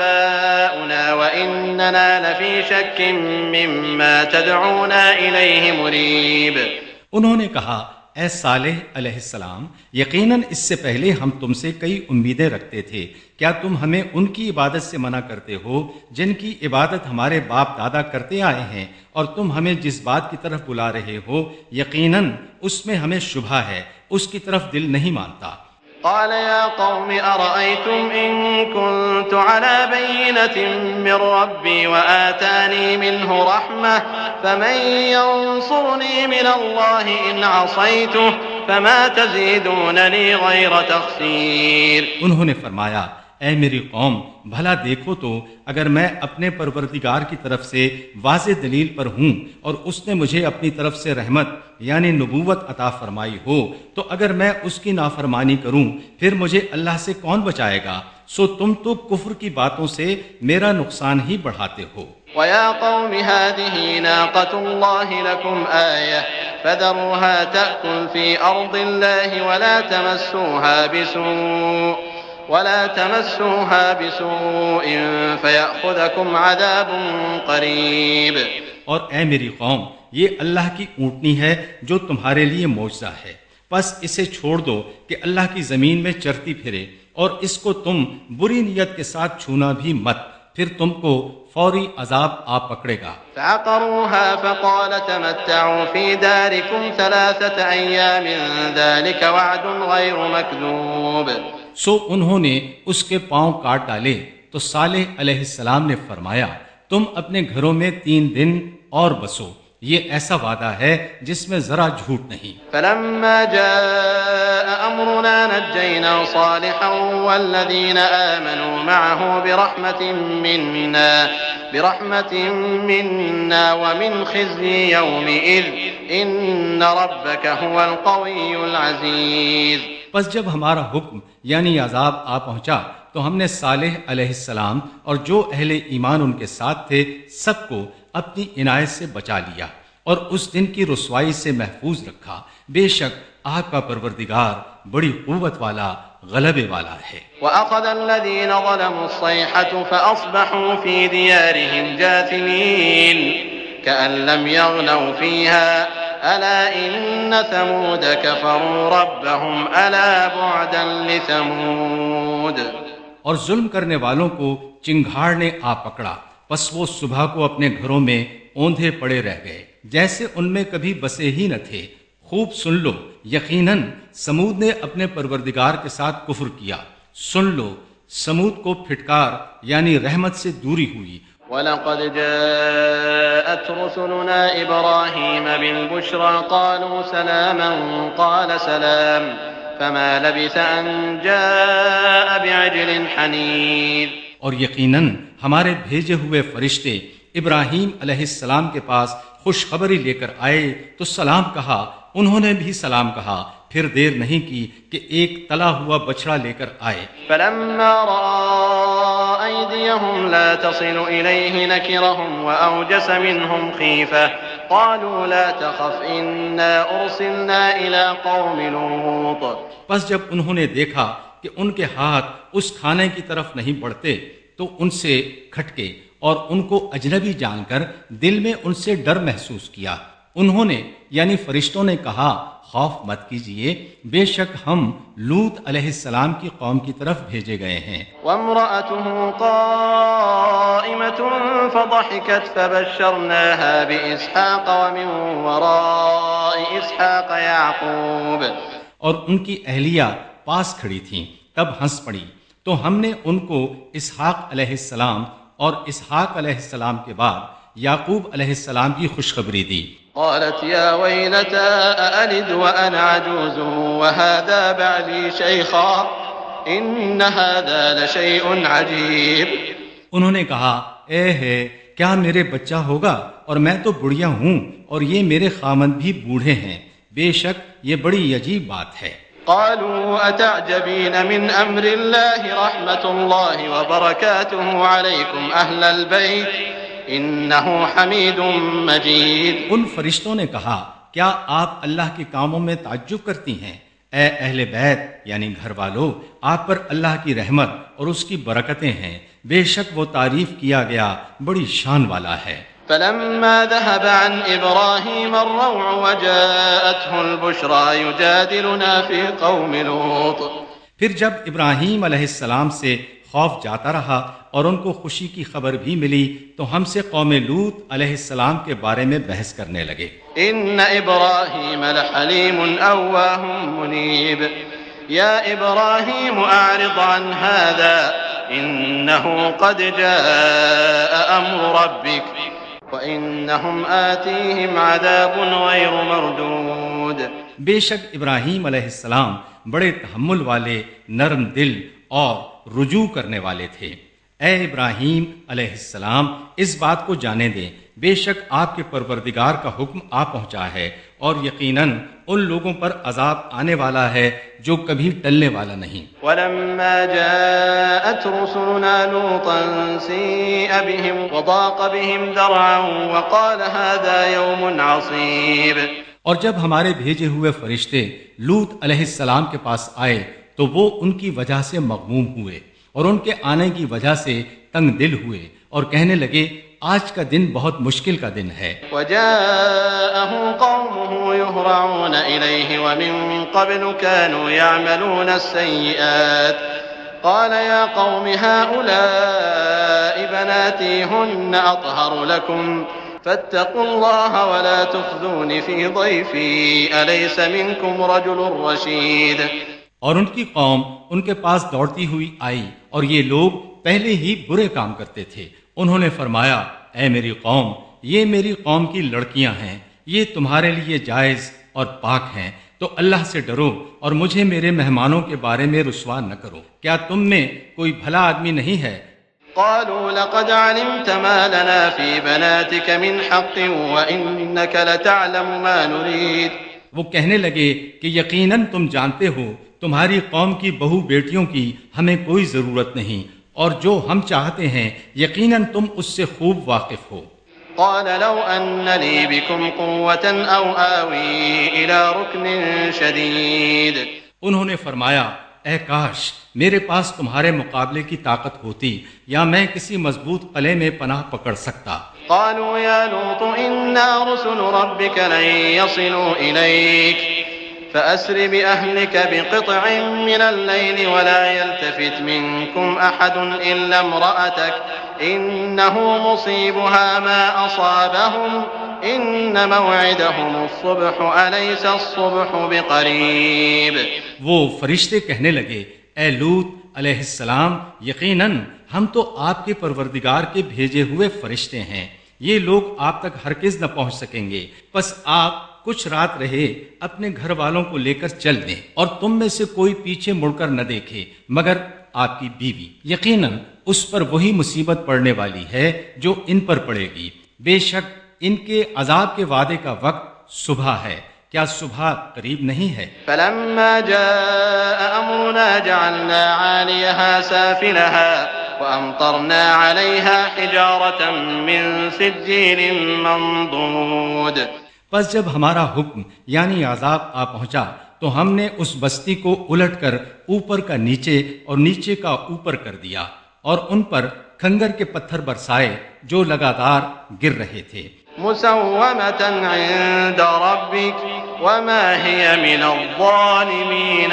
آباؤنا وإننا لفي شك مما تدعونا إليه مريب۔ انہوں نے کہا اے صالح علیہ السلام یقیناً اس سے پہلے ہم تم سے کئی امیدیں رکھتے تھے، کیا تم ہمیں ان کی عبادت سے منع کرتے ہو جن کی عبادت ہمارے باپ دادا کرتے آئے ہیں، اور تم ہمیں جس بات کی طرف بلا رہے ہو یقیناً اس میں ہمیں شبہ ہے، اس کی طرف دل نہیں مانتا۔ قال يا قوم أرأيتم إن كنت على بينة من ربي وآتاني منه رحمة فمن ينصرني من الله إن عصيته فما تزيدونني غير تخسير۔ انہوں نے فرمایا اے میری قوم بھلا دیکھو تو اگر میں اپنے پروردگار کی طرف سے واضح دلیل پر ہوں اور اس نے مجھے اپنی طرف سے رحمت یعنی نبوت عطا فرمائی ہو تو اگر میں اس کی نافرمانی کروں پھر مجھے اللہ سے کون بچائے گا؟ سو تم تو کفر کی باتوں سے میرا نقصان ہی بڑھاتے ہو۔ وَيَا قَوْمِ هَٰذِهِ نَاقَةُ اللَّهِ لَكُمْ آيَةٌ فَذَرُوهَا تَأْكُلْ فِي أَرْضِ اللَّهِ وَلَا تَمَسُّوهَا بِسُوءٍ فَيَأْخُذَكُمْ عَذَابٌ قَرِيبٌ۔ اور اے میری قوم یہ اللہ کی اونٹنی ہے جو تمہارے لیے معجزہ ہے، پس اسے چھوڑ دو کہ اللہ کی زمین میں چرتی پھرے، اور اس کو تم بری نیت کے ساتھ چھونا بھی مت، پھر تم کو فوری عذاب آ پکڑے گا۔ فعقروها فقال تمتعوا في داركم 3 أيام ذلك وعد غير مكذوب۔ سو انہوں نے اس کے پاؤں کاٹ ڈالے تو صالح علیہ السلام نے فرمایا تم اپنے گھروں میں 3 دن اور بسو، یہ ایسا وعدہ ہے جس میں ذرا جھوٹ نہیں۔ فلما جاء امرنا نجينا صالحا والذين آمنوا معه برحمة منا ومن خزي يومئذ ان ربك هو القوي العزيز۔ پس جب ہمارا حکم یعنی عذاب آ پہنچا تو ہم نے صالح علیہ السلام اور جو اہل ایمان ان کے ساتھ تھے سب کو اپنی عنایت سے بچا لیا اور اس دن کی رسوائی سے محفوظ رکھا، بے شک آپ کا پروردگار بڑی قوت والا غلبے والا ہے۔ وَأَخَذَ الَّذِينَ ظَلَمُوا الصَّيْحَةُ فَأَصْبَحُوا فِي دِيَارِهِمْ جَاثِمِينَ كأن لم يغنوا فيها ألا إن ثمود كفروا ربهم ألا بعدا لثمود. اور ظلم کرنے والوں کو چنگھاڑ نے آ پکڑا، پس وہ صبح کو اپنے گھروں میں اوندھے پڑے رہ گئے جیسے ان میں کبھی بسے ہی نہ تھے. خوب سن لو، یقیناً سمود نے اپنے پروردگار کے ساتھ کفر کیا. سن لو، سمود کو پھٹکار یعنی رحمت سے دوری ہوئی. وَلَقَدْ جَاءَتْ رُسُلُنَا إِبْرَاهِيمَ بِالْبُشْرَى قَالُوا سَلَامًا قَالَ سَلَامٌ فَمَا لَبِثَ أَن جَاءَ بِعِجْلٍ حَنِيذٍ. اور یقیناً ہمارے بھیجے ہوئے فرشتے ابراہیم علیہ السلام کے پاس خوشخبری لے کر آئے تو سلام کہا، انہوں نے بھی سلام کہا، پھر دیر نہیں کی کہ ایک تلا ہوا بچڑا لے کر آئے. فَلَمَّا رَأَىٰ أَيْدِيَهُمْ لَا تَصِلُ إِلَيْهِ نَكِرَهُمْ وَأَوْجَسَ مِنْهُمْ خِيفَةً قَالُوا لَا تَخَفْ إِنَّا أُرْسِلْنَا إِلَىٰ قَوْمِ لُوطٍ. پس جب انہوں نے دیکھا کہ ان کے ہاتھ اس کھانے کی طرف نہیں بڑھتے تو ان سے کھٹکے اور ان کو اجنبی جان کر دل میں ان سے ڈر محسوس کیا. انہوں نے یعنی فرشتوں نے کہا، خوف مت کیجئے، بے شک ہم لوط علیہ السلام کی قوم کی طرف بھیجے گئے ہیں. وَامْرَأَتُهُ قَائِمَةٌ فَضَحِكَتْ فَبَشَّرْنَاهَا بِإِسْحَاقَ وَمِن وَرَاءِ إِسْحَاقَ يَعْقُوبَ. اور ان کی اہلیہ پاس کھڑی تھیں، تب ہنس پڑی تو ہم نے ان کو اسحاق علیہ السلام اور اسحاق علیہ السلام کے بعد یعقوب علیہ السلام کی خوشخبری دی. قالت يا ويلتى أألد وأنا عجوز وهذا بعلي شيخا إن هذا لشيء عجيب. انہوں نے کہا، اے ہے کیا میرے بچہ ہوگا اور میں تو بڑھیا ہوں اور یہ میرے خامند بھی بوڑھے ہیں، بے شک یہ بڑی عجیب بات ہے. قالوا أتعجبين من أمر الله رحمة الله وبركاته عليكم أهل البيت إنه حميد مجيد. ان فرشتوں نے کہا، کیا آپ اللہ کے کاموں میں تعجب کرتی ہیں؟ اے اہل بیت یعنی گھر والو، آپ پر اللہ کی رحمت اور اس کی برکتیں ہیں، بے شک وہ تعریف کیا گیا بڑی شان والا ہے. فلما ذهب عن إبراهيم الروع وجاءته البشرى يجادلنا في قوم لوط. پھر جب ابراہیم علیہ السلام سے خوف جاتا رہا اور ان کو خوشی کی خبر بھی ملی تو ہم سے قوم لوط علیہ السلام کے بارے میں بحث کرنے لگے. إن إبراهيم لحليم أواه منيب يا إبراهيم أعرض عن هذا إنه قد جاء أمر ربك وَإِنَّهُمْ آتِيهِمْ عَذَابٌ غَيْرُ مَرْدُودٍ. بے شک ابراہیم علیہ السلام بڑے تحمل والے، نرم دل اور رجوع کرنے والے تھے. اے ابراہیم علیہ السلام، اس بات کو جانے دیں، بے شک آپ کے پروردگار کا حکم آ پہنچا ہے اور یقیناً ان لوگوں پر عذاب آنے والا ہے جو کبھی ٹلنے والا نہیں. وَلَمَّا جَاءَتْ رُسُلُنَا لُوطًا سِيءَ بِهِمْ وَضَاقَ بِهِمْ ذَرْعًا وَقَالَ هَذَا يَوْمٌ عَصِيبٌ. اور جب ہمارے بھیجے ہوئے فرشتے لوط علیہ السلام کے پاس آئے تو وہ ان کی وجہ سے مغموم ہوئے اور ان کے آنے کی وجہ سے تنگ دل ہوئے اور کہنے لگے، آج کا دن بہت مشکل کا دن ہے. وَجَاءَهُ قَوْمُهُ يُهْرَعُونَ إِلَيْهِ وَمِن قَبْلُ كَانُوا يَعْمَلُونَ السَّيِّئَاتِ قَالَ يَا قَوْمِ هَؤُلَاءِ بَنَاتِي هُنَّ أَطْهَرُ لَكُمْ فَاتَّقُوا اللَّهَ وَلَا تُخْزُونِ فِي ضَيْفِي أَلَيْسَ مِنكُمْ رَجُلٌ رَّشِيدٌ. اور ان کی قوم ان کے پاس دوڑتی ہوئی آئی اور یہ لوگ پہلے ہی برے کام کرتے تھے. انہوں نے فرمایا، اے میری قوم، یہ میری قوم کی لڑکیاں ہیں، یہ تمہارے لیے جائز اور پاک ہیں، تو اللہ سے ڈرو اور مجھے میرے مہمانوں کے بارے میں رسوا نہ کرو. کیا تم میں کوئی بھلا آدمی نہیں ہے؟ قالوا لقد علمت ما لنا في بناتك من حق وإنك لتعلم ما نريد. وہ کہنے لگے کہ یقیناً تم جانتے ہو تمہاری قوم کی بہو بیٹیوں کی ہمیں کوئی ضرورت نہیں، اور جو ہم چاہتے ہیں یقیناً تم اس سے خوب واقف ہو. قال لو أن لي بكم قوة أو آوي إلى ركن شديد. انہوں نے فرمایا، اے کاش میرے پاس تمہارے مقابلے کی طاقت ہوتی یا میں کسی مضبوط قلعے میں پناہ پکڑ سکتا. قالوا يا لوط إنا رسل ربك لن يصلوا إليك فأسر بأهلك بقطع من الليل ولا يلتفت منكم أحد إلا امرأتك إنه مصيبها ما أصابهم إن موعدهم الصبح أليس الصبح بقريب. وہ فرشتے کہنے لگے اے لوط علیہ السلام یقیناً ہم تو آپ کے پروردگار کے بھیجے ہوئے فرشتے ہیں، یہ لوگ آپ تک ہرگز نہ پہنچ سکیں گے، پس آپ کچھ رات رہے اپنے گھر والوں کو لے کر چل دیں اور تم میں سے کوئی پیچھے مڑ کر نہ دیکھے مگر آپ کی بیوی، یقیناً اس پر وہی مصیبت پڑنے والی ہے جو ان پر پڑے گی، بے شک ان کے عذاب کے وعدے کا وقت صبح ہے، کیا صبح قریب نہیں ہے؟ فلما جاء أمرنا جعلنا عاليها سافلها وأمطرنا عليها حجارة من سجيل منضود. پس جب ہمارا حکم یعنی عذاب آ پہنچا تو ہم نے اس بستی کو الٹ کر اوپر کا نیچے اور نیچے کا اوپر کر دیا اور ان پر کھنگر کے پتھر برسائے جو لگاتار گر رہے تھے. مسومة عند ربك وما هي من الظالمين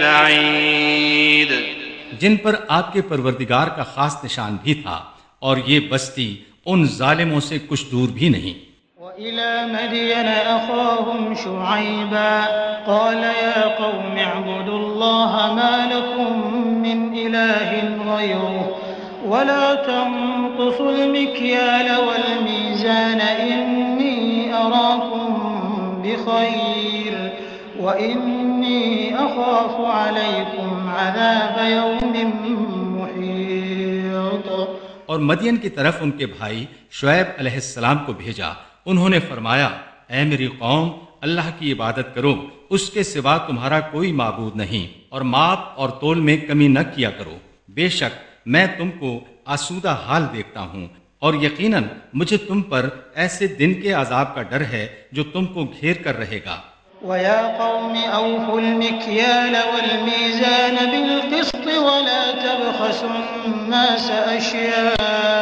ببعيد. جن پر آپ کے پروردگار کا خاص نشان بھی تھا اور یہ بستی ان ظالموں سے کچھ دور بھی نہیں. وَإِلَى مَدْيَنَ أَخَاهُمْ شُعَيْبًا قَالَ يَا قَوْمِ اعْبُدُوا اللَّهَ مَا لَكُمْ مِنْ إِلَٰهٍ غَيْرُهُ وَلَا تَنقُصُوا الْمِكْيَالَ وَالْمِيزَانَ إِنِّي أَرَاكُمْ بِخَيْرٍ وَإِنِّي أَخَافُ عَلَيْكُمْ عَذَابَ يَوْمٍ مُحِيطٍ. اور مدین کی طرف ان کے بھائی شعیب علیہ السلام کو بھیجا. انہوں نے فرمایا اے میری قوم اللہ کی عبادت کرو، اس کے سوا تمہارا کوئی معبود نہیں، اور ماپ اور تول میں کمی نہ کیا کرو، بے شک میں تم کو آسودہ حال دیکھتا ہوں اور یقیناً مجھے تم پر ایسے دن کے عذاب کا ڈر ہے جو تم کو گھیر کر رہے گا. وَيَا قَوْمِ أَوْفُوا الْمِكْيَالَ وَالْمِيزَانَ بِالْقِسْطِ وَلَا تَبْخَسُوا النَّاسَ أَشْيَاءَهُمْ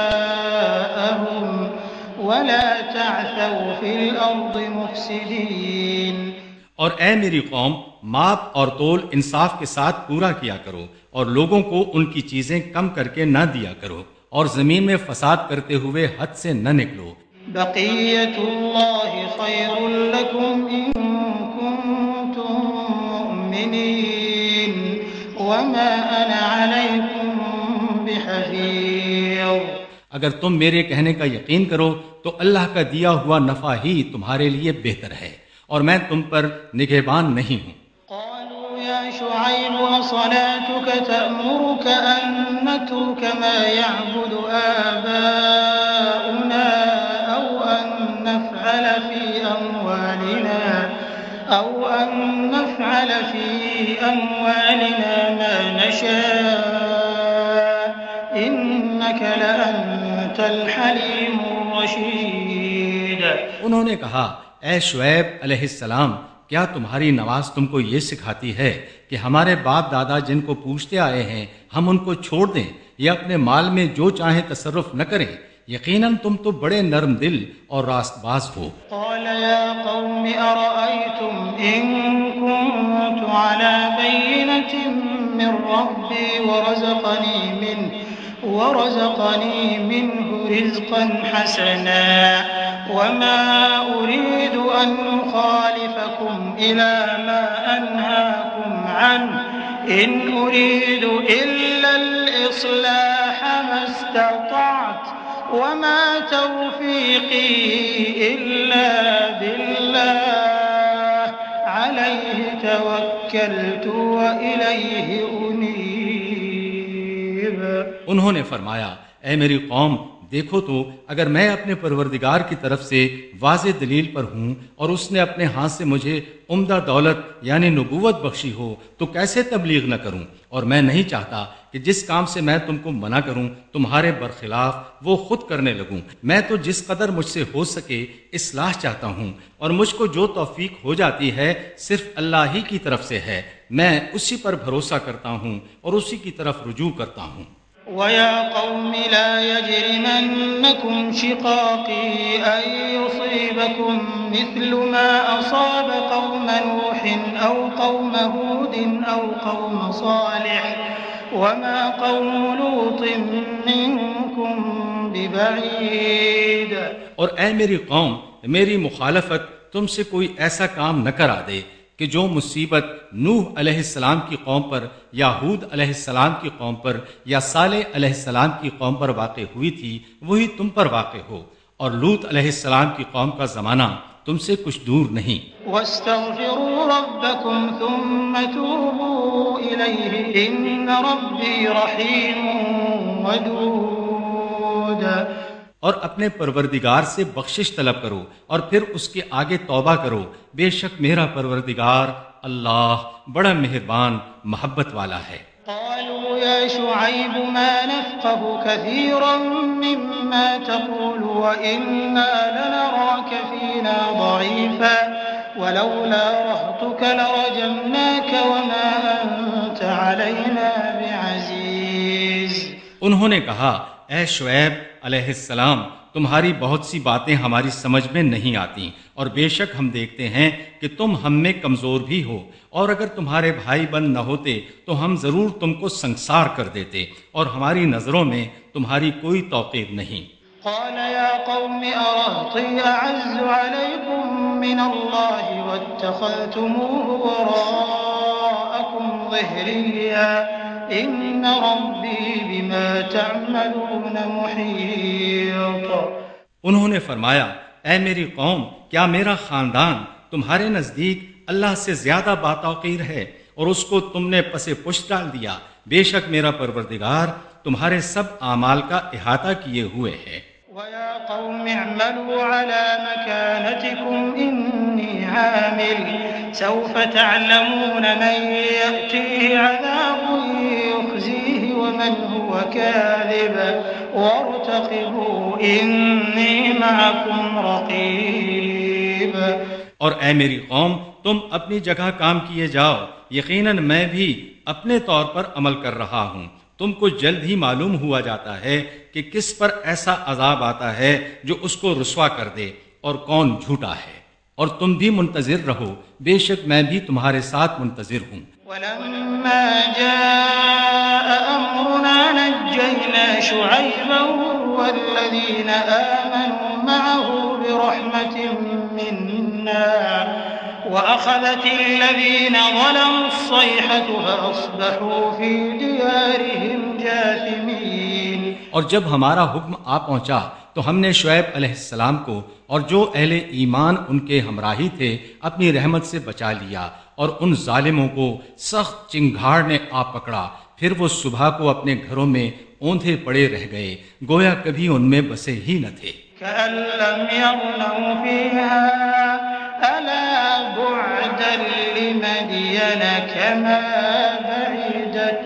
وَلَا تَعْثَوْا فِي الْأَرْضِ مُفْسِدِينَ. اور اے میری قوم ماپ اور تول انصاف کے ساتھ پورا کیا کرو اور لوگوں کو ان کی چیزیں کم کر کے نہ دیا کرو اور زمین میں فساد کرتے ہوئے حد سے نہ نکلو. بقیت اللہ خیر لکم ان کنتم مؤمنین وما انا علیکم بحفیظ. اگر تم میرے کہنے کا یقین کرو تو اللہ کا دیا ہوا نفع ہی تمہارے لیے بہتر ہے اور میں تم پر نگہبان نہیں ہوں. قالوا يا شعيب أصلاتك تأمرك أن نترك ما يعبد آباؤنا أو أن نفعل في أموالنا ما نشاء إنك لأنت الحليم الرشيد. انہوں نے کہا اے شعیب علیہ السلام کیا تمہاری نواز تم کو یہ سکھاتی ہے کہ ہمارے باپ دادا جن کو پوچھتے آئے ہیں ہم ان کو چھوڑ دیں یا اپنے مال میں جو چاہیں تصرف نہ کریں؟ یقیناً تم تو بڑے نرم دل اور راست باز ہو. قال يا قوم أرأيتم إن كنت على بينة من ربي ورزقني منه رزقا حسنا وما أريد أن أخالفكم إلى ما أنهاكم عنه إن أريد إلا الإصلاح ما استطعت وما توفيقي إلا بالله عليه توكلت وإليه أنيب. انہوں نے فرمایا اے میری قوم دیکھو تو اگر میں اپنے پروردگار کی طرف سے واضح دلیل پر ہوں اور اس نے اپنے ہاتھ سے مجھے عمدہ دولت یعنی نبوت بخشی ہو تو کیسے تبلیغ نہ کروں، اور میں نہیں چاہتا کہ جس کام سے میں تم کو منع کروں تمہارے برخلاف وہ خود کرنے لگوں. میں تو جس قدر مجھ سے ہو سکے اصلاح چاہتا ہوں اور مجھ کو جو توفیق ہو جاتی ہے صرف اللہ ہی کی طرف سے ہے. میں اسی پر بھروسہ کرتا ہوں اور اسی کی طرف رجوع کرتا ہوں. وَيَا قَوْمِ لَا يَجْرِمَنَّكُمْ شِقَاقِي أَن يُصِيبَكُم مِّثْلُ مَا أَصَابَ قَوْمَ نُوحٍ أَوْ قَوْمَ هُودٍ أَوْ قَوْمَ صَالِحٍ وَمَا قَوْمُ لُوطٍ مِّنكُم بِبَعِيدٍ۔ اور اے میری قوم، میری مخالفت تم سے کوئی ایسا کام نہ کرا دے کہ جو مصیبت نوح علیہ السلام کی قوم پر یا ہود علیہ السلام کی قوم پر یا صالح علیہ السلام کی قوم پر واقع ہوئی تھی وہی تم پر واقع ہو، اور لوط علیہ السلام کی قوم کا زمانہ تم سے کچھ دور نہیں۔ وَاسْتَغْفِرُوا رَبَّكُمْ ثُمَّ تُوبُوا إِلَيْهِ إِنَّ رَبِّي رَحِيمٌ وَدُودٌ۔ اور اپنے پروردگار سے بخشش طلب کرو اور پھر اس کے آگے توبہ کرو، بے شک میرا پروردگار اللہ بڑا مہربان محبت والا ہے۔ قالوا يا شعيب ما نفقه كثيرا مما تقول وإنا لنراك فينا ضعيفا ولولا رهطك لرجمناك وما أنت علينا بعزيز۔ انہوں نے کہا، اے شعیب علیہ السلام، تمہاری بہت سی باتیں ہماری سمجھ میں نہیں آتی، اور بے شک ہم دیکھتے ہیں کہ تم ہم میں کمزور بھی ہو، اور اگر تمہارے بھائی بند نہ ہوتے تو ہم ضرور تم کو سنسار کر دیتے، اور ہماری نظروں میں تمہاری کوئی توقیر نہیں۔ قال يا قوم أرهطي أعز عليكم من الله واتخذتموه وراءكم ظهريا إن ربي بما تعملون محيط۔ انہوں نے فرمایا، اے میری قوم، کیا میرا خاندان تمہارے نزدیک اللہ سے زیادہ باتوقیر ہے اور اس کو تم نے پس پشت ڈال دیا؟ بے شک میرا پروردگار تمہارے سب اعمال کا احاطہ کیے ہوئے ہے۔ وَيَا قَوْمِ اعْمَلُوا عَلَى مَكَانَتِكُمْ إِنِّي عَامِلٌ سَوْفَ تَعْلَمُونَ مَن يَأْتِيهِ عَذَابٌ يُخْزِيهِ وَمَنْ هُوَ كَاذِبٌ وَارْتَقِبُوا إِنِّي مَعَكُمْ رَقِيبٌ۔ اور اے میری قوم، تم اپنی جگہ کام کیے جاؤ، یقیناً میں بھی اپنے طور پر عمل کر رہا ہوں۔ تم کو جلد ہی معلوم ہوا جاتا ہے کہ کس پر ایسا عذاب آتا ہے جو اس کو رسوا کر دے اور کون جھوٹا ہے، اور تم بھی منتظر رہو، بے شک میں بھی تمہارے ساتھ منتظر ہوں۔ وَلَمَّا جَاءَ أَمْرُنَا نَجَّيْنَا شُعَيْبًا وَالَّذِينَ آمَنُوا مَعَهُ بِرَحْمَةٍ مِّنَّا وَأَخَذَتِ الَّذِينَ ظَلَمُوا الصَّيْحَةُ فَأَصْبَحُوا فِي دِيَارِهِمْ جَاثِمِينَ۔ اور جب ہمارا حکم آ پہنچا تو ہم نے شعیب علیہ السلام کو اور جو اہل ایمان ان کے ہمراہی تھے اپنی رحمت سے بچا لیا، اور ان ظالموں کو سخت چنگھاڑ نے آ پکڑا، پھر وہ صبح کو اپنے گھروں میں اوندھے پڑے رہ گئے، گویا کبھی ان میں بسے ہی نہ تھے۔ كأن لم يغنوا فيها ألا بعدا لمدين كما بعدت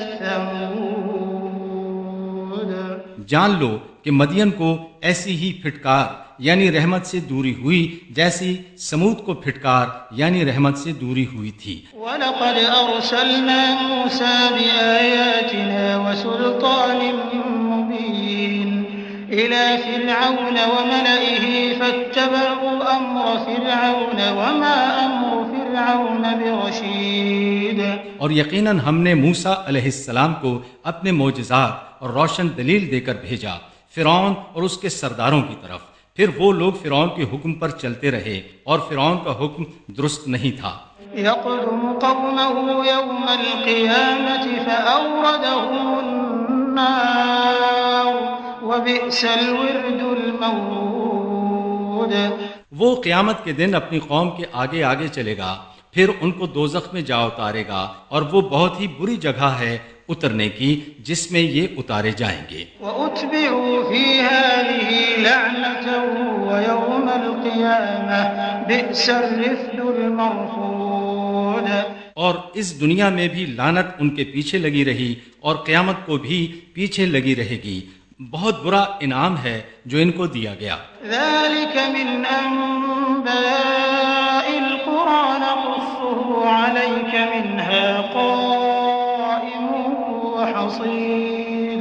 ثمود۔ جان لو کہ مدین کو ایسی ہی پھٹکار یعنی رحمت سے دوری ہوئی جیسی سمود کو پھٹکار یعنی رحمت سے دوری ہوئی تھی۔ وَلَقَدْ أَرْسَلْنَا مُوسَى بِآيَاتِنَا وَسُلْطَانٍ مُّبِينٍ إِلَى فِرْعَوْنَ وَمَلَئِهِ فَاتَّبَعُوا أَمْرَ فِرْعَوْنَ وَمَا أَمْرُ فِرْعَوْنَ بِرَشِيدٍ۔ اور یقیناً ہم نے موسیٰ علیہ السلام کو اپنے معجزات اور روشن دلیل دے کر بھیجا فرعون اور اس کے سرداروں کی طرف، پھر وہ لوگ فرعون کے حکم پر چلتے رہے اور فرعون کا حکم درست نہیں تھا۔ يَقْدُمُ قَوْمَهُ يَوْمَ الْقِيَامَةِ فَأَوْرَدَهُمُ النَّارَ وَبِئْسَ الْوِرْدُ الْمَوْرُودُ۔ وہ قیامت کے دن اپنی قوم کے آگے آگے چلے گا، پھر ان کو دوزخ میں جا اتارے گا، اور وہ بہت ہی بری جگہ ہے اترنے کی جس میں یہ اتارے جائیں گے۔ وَأُتْبِعُوا فِي هَٰذِهِ لَعْنَةً وَيَوْمَ الْقِيَامَةِ بِئْسَ الرِّفْدُ الْمَرْفُودُ۔ اور اس دنیا میں بھی لعنت ان کے پیچھے لگی رہی اور قیامت کو بھی پیچھے لگی رہے گی، بہت برا انعام ہے جو ان کو دیا گیا۔ ذَلِكَ مِنْ أَنبَاءِ الْقُرَىٰ نَقُصُّهُ عَلَيْكَ مِنْهَا قَائِمٌ وَحَصِيدٌ۔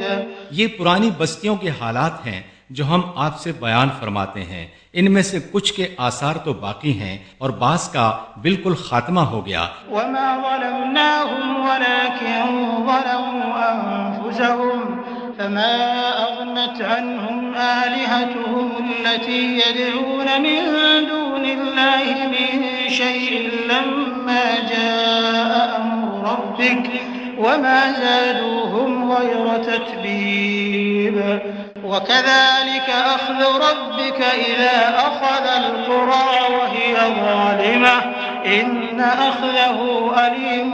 یہ پرانی بستیوں کے حالات ہیں جو ہم آپ سے بیان فرماتے ہیں، ان میں سے کچھ کے آثار تو باقی ہیں اور بعض کا بالکل خاتمہ ہو گیا۔ وما ظلمناهم ولكن ظلموا أنفسهم فما أغنت عنهم آلهتهم التي يدعون من دون الله من شيء لما جاء أمر ربك وما زادوهم غير تتبيب وكذلك أخذ ربك إذا أخذ القرى وهي ظالمة إن أخذه أليم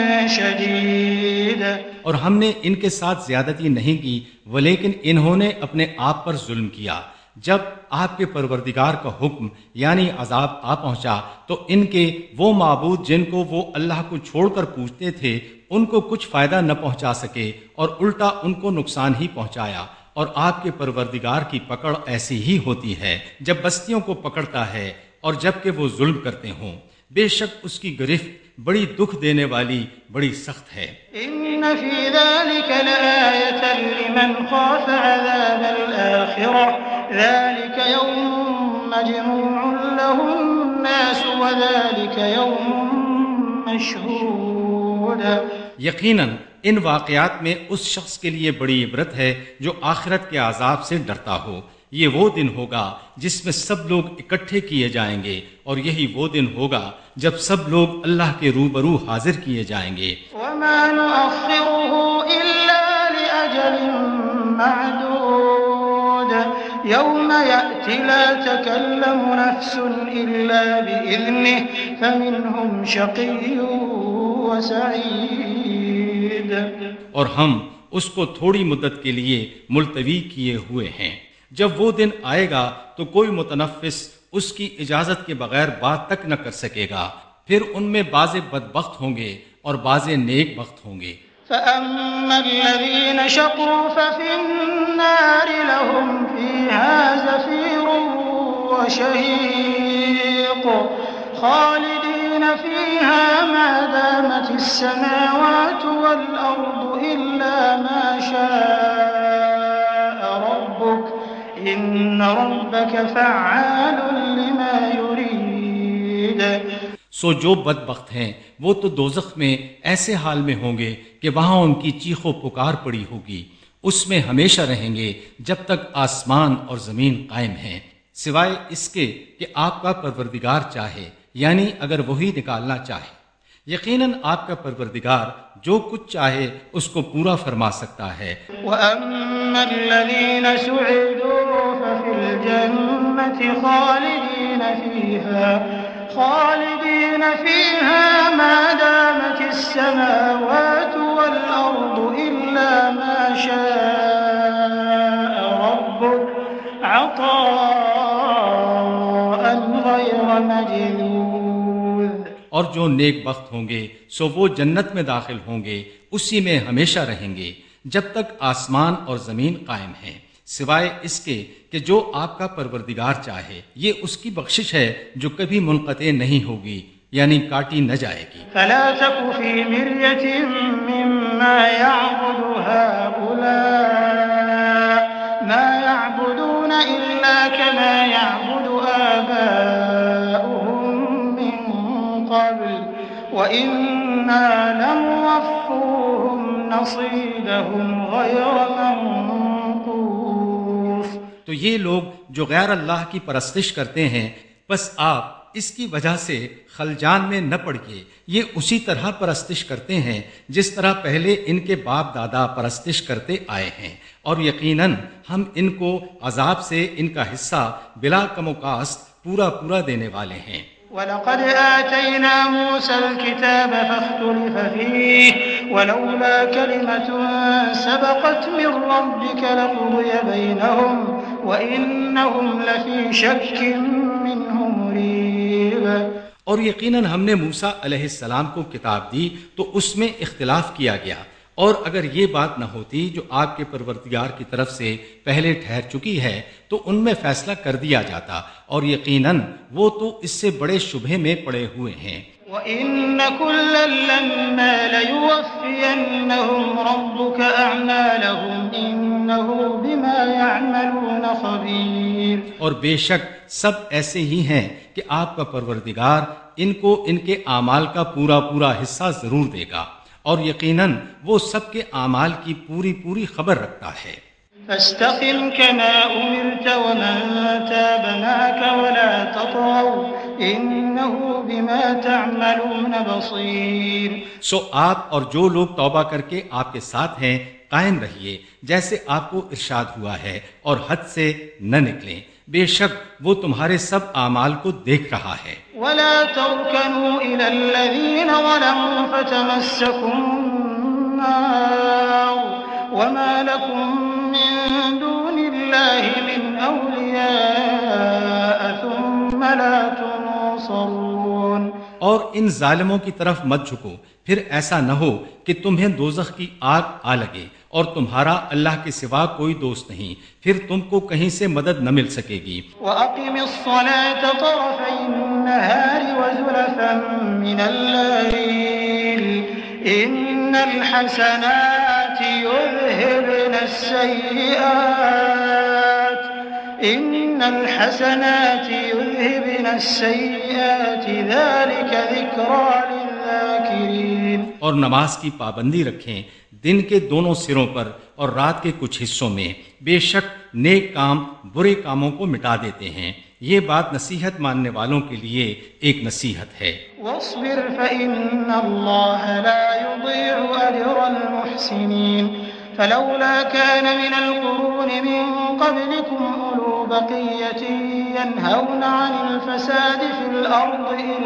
شديد۔ اور ہم نے ان کے ساتھ زیادتی نہیں کی ولیکن انہوں نے اپنے آپ پر ظلم کیا۔ جب آپ کے پروردگار کا حکم یعنی عذاب آ پہنچا تو ان کے وہ معبود جن کو وہ اللہ کو چھوڑ کر پوجتے تھے ان کو کچھ فائدہ نہ پہنچا سکے اور الٹا ان کو نقصان ہی پہنچایا۔ اور آپ کے پروردگار کی پکڑ ایسی ہی ہوتی ہے جب بستیوں کو پکڑتا ہے اور جب کہ وہ ظلم کرتے ہوں، بے شک اس کی گرفت بڑی دکھ دینے والی بڑی سخت ہے۔ إن في ذلك لآية لمن خاف عذاب الآخرة ذلك يوم مجموع له الناس وذلك يوم مشهود۔ یقیناً ان واقعات میں اس شخص کے لیے بڑی عبرت ہے جو آخرت کے عذاب سے ڈرتا ہو۔ یہ وہ دن ہوگا جس میں سب لوگ اکٹھے کیے جائیں گے اور یہی وہ دن ہوگا جب سب لوگ اللہ کے روبرو حاضر کیے جائیں گے۔ وما نؤخره إلا لأجل معدود يوم يأتي لا تكلم نفس إلا بإذنه فمنهم شقي وسعيد۔ اور ہم اس کو تھوڑی مدت کے لیے ملتوی کیے ہوئے ہیں، جب وہ دن آئے گا تو کوئی متنفس اس کی اجازت کے بغیر بات تک نہ کر سکے گا، پھر ان میں بعض بدبخت ہوں گے اور بعض نیک بخت ہوں گے۔ فأما الذين شقوا ففي النار لهم فيها زفير وشهيق خالدين فيها ما دامت السماوات والأرض إلا ما شاء ربك إن ربك فعال لما يريد۔ سو جو بدبخت ہیں وہ تو دوزخ میں ایسے حال میں ہوں گے کہ وہاں ان کی چیخ و پکار پڑی ہوگی، اس میں ہمیشہ رہیں گے جب تک آسمان اور زمین قائم ہیں، سوائے اس کے کہ آپ کا پروردگار چاہے، یعنی اگر وہی نکالنا چاہے۔ یقیناً آپ کا پروردگار جو کچھ چاہے اس کو پورا فرما سکتا ہے۔ وَأَمَّا الَّذِينَ سُعِدُوا فَفِي الْجَنَّةِ خالدين فيها ما دامت السماوات والأرض إلا ما شاء ربك عطاء غير مجذوذ۔ اور جو نیک بخت ہوں گے سو وہ جنت میں داخل ہوں گے، اسی میں ہمیشہ رہیں گے جب تک آسمان اور زمین قائم ہیں، سوائے اس کے کہ جو آپ کا پروردگار چاہے، یہ اس کی بخشش ہے جو کبھی منقطع نہیں ہوگی، یعنی کاٹی نہ جائے گی۔ فلا تك في مرية مما يعبد هؤلاء ما يعبدون إلا كما يعبد آباؤهم من قبل وإنا لموفوهم نصيبهم غير منقوص۔ تو یہ لوگ جو غیر اللہ کی پرستش کرتے ہیں، بس آپ اس کی وجہ سے خلجان میں نہ پڑیے، یہ اسی طرح پرستش کرتے ہیں جس طرح پہلے ان کے باپ دادا پرستش کرتے آئے ہیں، اور یقیناً ہم ان کو عذاب سے ان کا حصہ بلا کم و کاست پورا دینے والے ہیں۔ وَلَقَدْ آتَيْنَا مُوسَى الْكِتَابَ فَاخْتُلِفَ فِيهِ وَلَوْلَا كَلِمَةٌ سَبَقَتْ مِنْ رَبِّكَ لَقُضِيَ بَيْنَهُمْ وَإِنَّهُمْ لَفِي شَكٍّ مِّنْهُ مُرِيبٍ۔ اور یقیناً ہم نے موسیٰ علیہ السلام کو کتاب دی تو اس میں اختلاف کیا گیا، اور اگر یہ بات نہ ہوتی جو آپ کے پروردگار کی طرف سے پہلے ٹھہر چکی ہے تو ان میں فیصلہ کر دیا جاتا، اور یقیناً وہ تو اس سے بڑے شبہے میں پڑے ہوئے ہیں۔ وَإِنَّ كُلًّا لَمَّا لَيُوَفِّيَنَّهُمْ رَبُّكَ أَعْمَالَهُمْ إنه بما يعملون خبير. اور بے شک سب ایسے ہی ہیں کہ آپ کا پروردگار ان کو ان کے اعمال کا پورا پورا حصہ ضرور دے گا، اور یقیناً وہ سب کے اعمال کی پوری پوری خبر رکھتا ہے۔ فاستقم كما أمرت ومن تاب معك ولا تطغوا إنه بما تعملون بصير. سو آپ اور جو لوگ توبہ کر کے آپ کے ساتھ ہیں قائم رہیے جیسے آپ کو ارشاد ہوا ہے، اور حد سے نہ نکلیں، بے شک وہ تمہارے سب اعمال کو دیکھ رہا ہے۔ ولا تركنوا إلى الذين ظلموا فتمسكم النار وما لكم من دون الله من أولياء ثم لا تنصرون. اور ان ظالموں کی طرف مت جھکو، پھر ایسا نہ ہو کہ تمہیں دوزخ کی آگ آ لگے اور تمہارا اللہ کے سوا کوئی دوست نہیں، پھر تم کو کہیں سے مدد نہ مل سکے گی۔ وأقم الصلاة طرفي النهار وزلفا من الليل إن الحسنات يذهبن السيئات ذلك ذكرى للذاكرين. اور نماز کی پابندی رکھیں دن کے دونوں سروں پر اور رات کے کچھ حصوں میں، بے شک نیک کام برے کاموں کو مٹا دیتے ہیں، یہ بات نصیحت ماننے والوں کے لیے ایک نصیحت ہے۔ واصبر فإن الله لا يضيع أجر المحسنين. فلولا كان من القرون من قبلكم أولو بقية ينهون عن الفساد في الأرض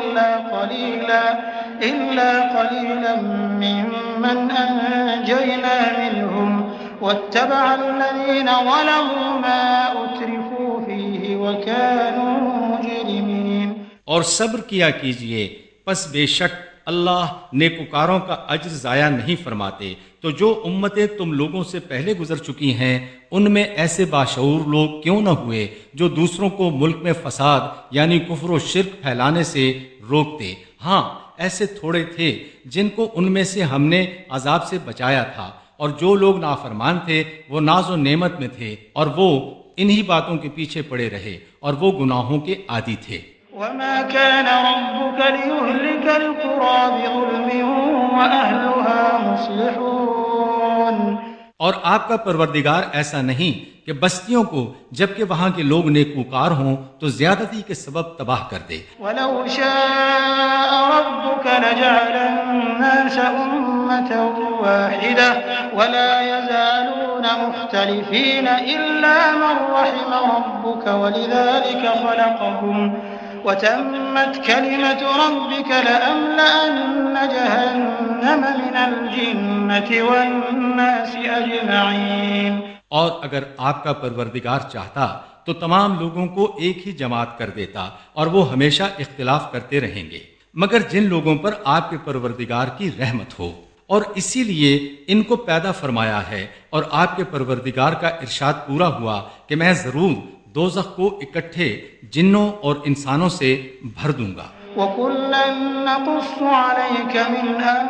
إلا قليلا ممن أنجينا منهم واتبع الذين ظلموا ما أترفوا فيه وكانوا مجرمين. اور صبر کیا کیجئے، پس بے شک اللہ نیکوکاروں کا اجر ضائع نہیں فرماتے۔ تو جو امتیں تم لوگوں سے پہلے گزر چکی ہیں ان میں ایسے باشعور لوگ کیوں نہ ہوئے جو دوسروں کو ملک میں فساد یعنی کفر و شرک پھیلانے سے روکتے؟ ہاں ایسے تھوڑے تھے جن کو ان میں سے ہم نے عذاب سے بچایا تھا، اور جو لوگ نافرمان تھے وہ ناز و نعمت میں تھے، اور وہ انہی باتوں کے پیچھے پڑے رہے اور وہ گناہوں کے عادی تھے۔ وما كان ربك ليهلك القرى بظلم وأهلها مصلحون. اور آپ کا پروردگار ایسا نہیں کہ بستیوں کو جبکہ وہاں کے لوگ نیکوکار ہوں تو زیادتی کے سبب تباہ کر دے۔ ولو شاء ربك لجعل الناس أمة واحدة ولا يزالون مختلفين إلا من رحم ربك ولذلك خلقهم وتمت كلمة ربك لأملأن جهنم من الجنة والناس أجمعين. اور اگر آپ کا پروردگار چاہتا تو تمام لوگوں کو ایک ہی جماعت کر دیتا اور وہ ہمیشہ اختلاف کرتے رہیں گے، مگر جن لوگوں پر آپ کے پروردگار کی رحمت ہو، اور اسی لیے ان کو پیدا فرمایا ہے، اور آپ کے پروردگار کا ارشاد پورا ہوا کہ میں ضرور دوزخ کو اکٹھے جنوں اور انسانوں سے بھر دوں گا۔ وَكُلًّا نَّقُصُّ عَلَيْكَ مِنْ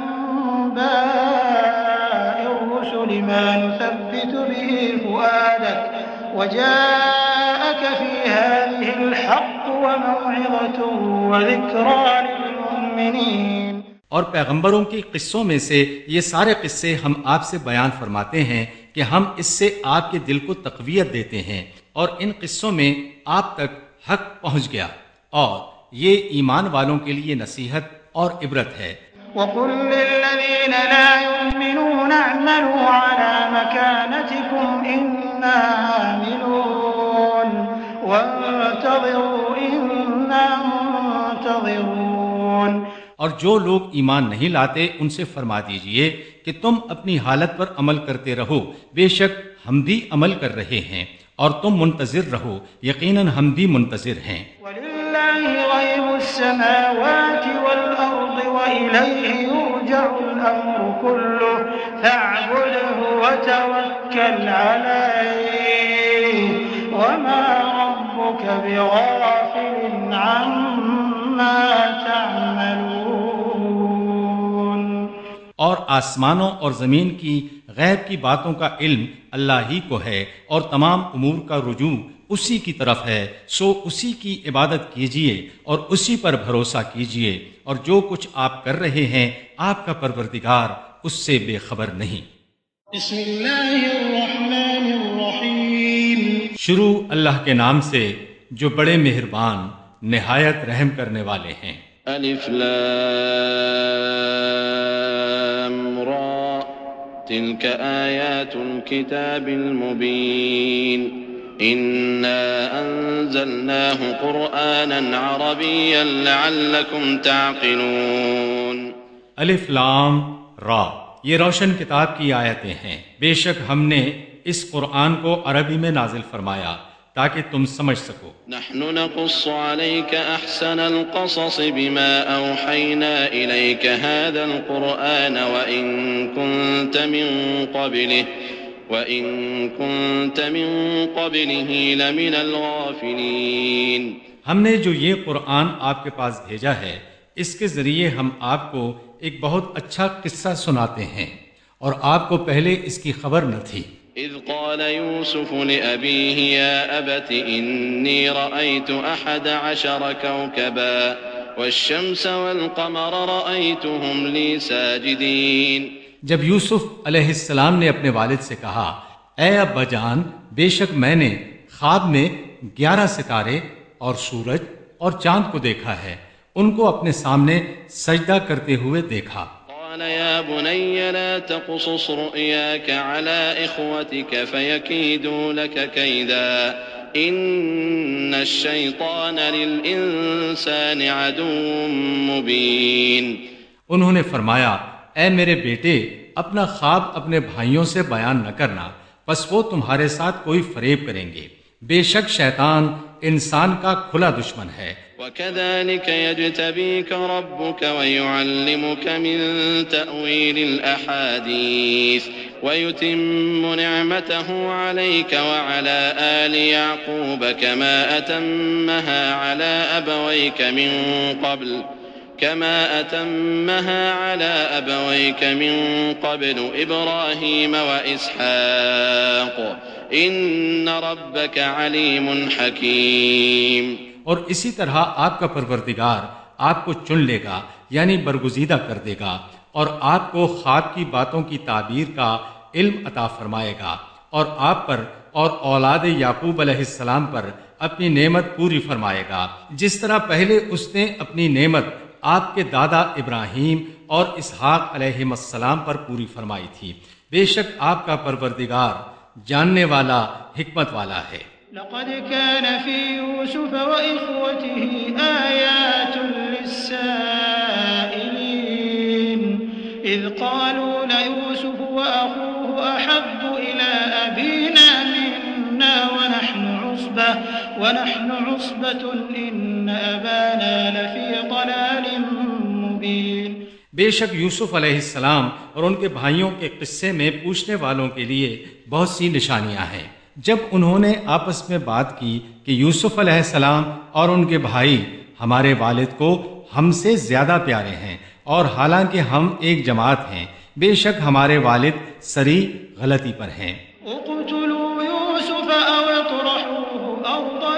أَنبَاءِ الرُّسُلِ مَا نُثَبِّتُ بِهِ فُؤَادَكَ وَجَاءَكَ فِي هَٰذِهِ الْحَقُّ وَمَوْعِظَةٌ وَذِكْرَىٰ لِلْمُؤْمِنِينَ. اور پیغمبروں کے قصوں میں سے یہ سارے قصے ہم آپ سے بیان فرماتے ہیں کہ ہم اس سے آپ کے دل کو تقویت دیتے ہیں، اور ان قصوں میں آپ تک حق پہنچ گیا، اور یہ ایمان والوں کے لیے نصیحت اور عبرت ہے۔ وَقُل لِّلَّذِينَ لَا يُؤْمِنُونَ اعْمَلُوا عَلَىٰ مَكَانَتِكُمْ إِنَّا عَامِلُونَ وَانتَظِرُوا إِنَّا مُنتَظِرُونَ. اور جو لوگ ایمان نہیں لاتے ان سے فرما دیجئے کہ تم اپنی حالت پر عمل کرتے رہو، بے شک ہم بھی عمل کر رہے ہیں، اور تم منتظر رہو، یقیناً ہم بھی منتظر ہیں۔ وَلِلَّهِ غَيْبُ السَّمَاوَاتِ وَالْأَرْضِ وَإِلَيْهِ يُرْجَعُ الْأَمْرُ كُلُّهُ فَاعْبُدْهُ وَتَوَكَّلْ عَلَيْهِ وَمَا رَبُّكَ بِغَافِلٍ عَمَّا تَعْمَلُونَ. اور آسمانوں اور زمین کی غیب کی باتوں کا علم اللہ ہی کو ہے اور تمام امور کا رجوع اسی کی طرف ہے، سو اسی کی عبادت کیجیے اور اسی پر بھروسہ کیجیے، اور جو کچھ آپ کر رہے ہیں آپ کا پروردگار اس سے بے خبر نہیں۔ بسم اللہ الرحمن الرحیم۔ شروع اللہ کے نام سے جو بڑے مہربان نہایت رحم کرنے والے ہیں۔ الف لام را تلك آیات الكتاب المبین إنا أنزلناه قرآنا عربيا لعلكم تعقلون۔ الف لام را، یہ روشن کتاب کی آیتیں ہیں، بے شک ہم نے اس قرآن کو عربی میں نازل فرمایا تاکہ تم سمجھ سکو۔ نحن نقص عليك أحسن القصص بما أوحينا إليك هذا القرآن وإن كنت من قبله لمن الغافلين۔ ہم نے جو یہ قرآن آپ کے پاس بھیجا ہے اس کے ذریعے ہم آپ کو ایک بہت اچھا قصہ سناتے ہیں، اور آپ کو پہلے اس کی خبر نہ تھی۔ إذ قال يوسف لأبيه يا أبت إني رأيت 11 كوكبا والشمس والقمر رأيتهم لي ساجدين۔ جب یوسف علیہ السلام نے اپنے والد سے کہا، اے ابا جان، بے شک میں نے خواب میں 11 ستارے اور سورج اور چاند کو دیکھا ہے، ان کو اپنے سامنے سجدہ کرتے ہوئے دیکھا۔ قال يا بني لا تقصص رؤياك على إخوتك فيكيدوا لك كيدا إن الشيطان للإنسان عدو مبين۔ انہوں نے فرمایا، اے میرے بیٹے، اپنا خواب اپنے بھائیوں سے بیان نہ کرنا، پس وہ تمہارے ساتھ کوئی فریب کریں گے، بے شک شیطان انسان کا کھلا دشمن ہے۔ وَكَذَلِكَ يَجْتَبِيكَ رَبُّكَ وَيُعَلِّمُكَ مِن تَأْوِيلِ الْأَحَادِيثِ وَيُتِمُّ نِعْمَتَهُ عَلَيْكَ وَعَلَى آلِ يَعْقُوبَ كَمَا أَتَمَّهَا عَلَى أَبَوَيْكَ مِن قَبْلُ إِبْرَاهِيمَ وَإِسْحَاقَ إِنَّ رَبَّكَ عَلِيمٌ حَكِيمٌ۔ اور اسی طرح آپ کا پروردگار آپ کو چن لے گا، یعنی برگزیدہ کر دے گا، اور آپ کو خواب کی باتوں کی تعبیر کا علم عطا فرمائے گا، اور آپ پر اور اولاد یعقوب علیہ السلام پر اپنی نعمت پوری فرمائے گا، جس طرح پہلے اس نے اپنی نعمت آپ کے دادا ابراہیم اور اسحاق علیہ السلام پر پوری فرمائی تھی۔ بے شک آپ کا پروردگار جاننے والا، حکمت والا ہے۔ لقد كان في يوسف وإخوته آيات للسائلين إذ قالوا ليوسف وأخوه أحب إلى أبينا منا ونحن عصبة إن أبانا لفي ضلال مبين۔ بے شک یوسف علیہ السلام اور ان کے بھائیوں کے قصے میں پوچھنے والوں کے لیے بہت سی نشانیاں ہیں۔ جب انہوں نے آپس میں بات کی کہ یوسف علیہ السلام اور ان کے بھائی ہمارے والد کو ہم سے زیادہ پیارے ہیں، اور حالانکہ ہم ایک جماعت ہیں، بے شک ہمارے والد سری غلطی پر ہیں۔ اقتلوا يوسف أو اطرحوه أرضا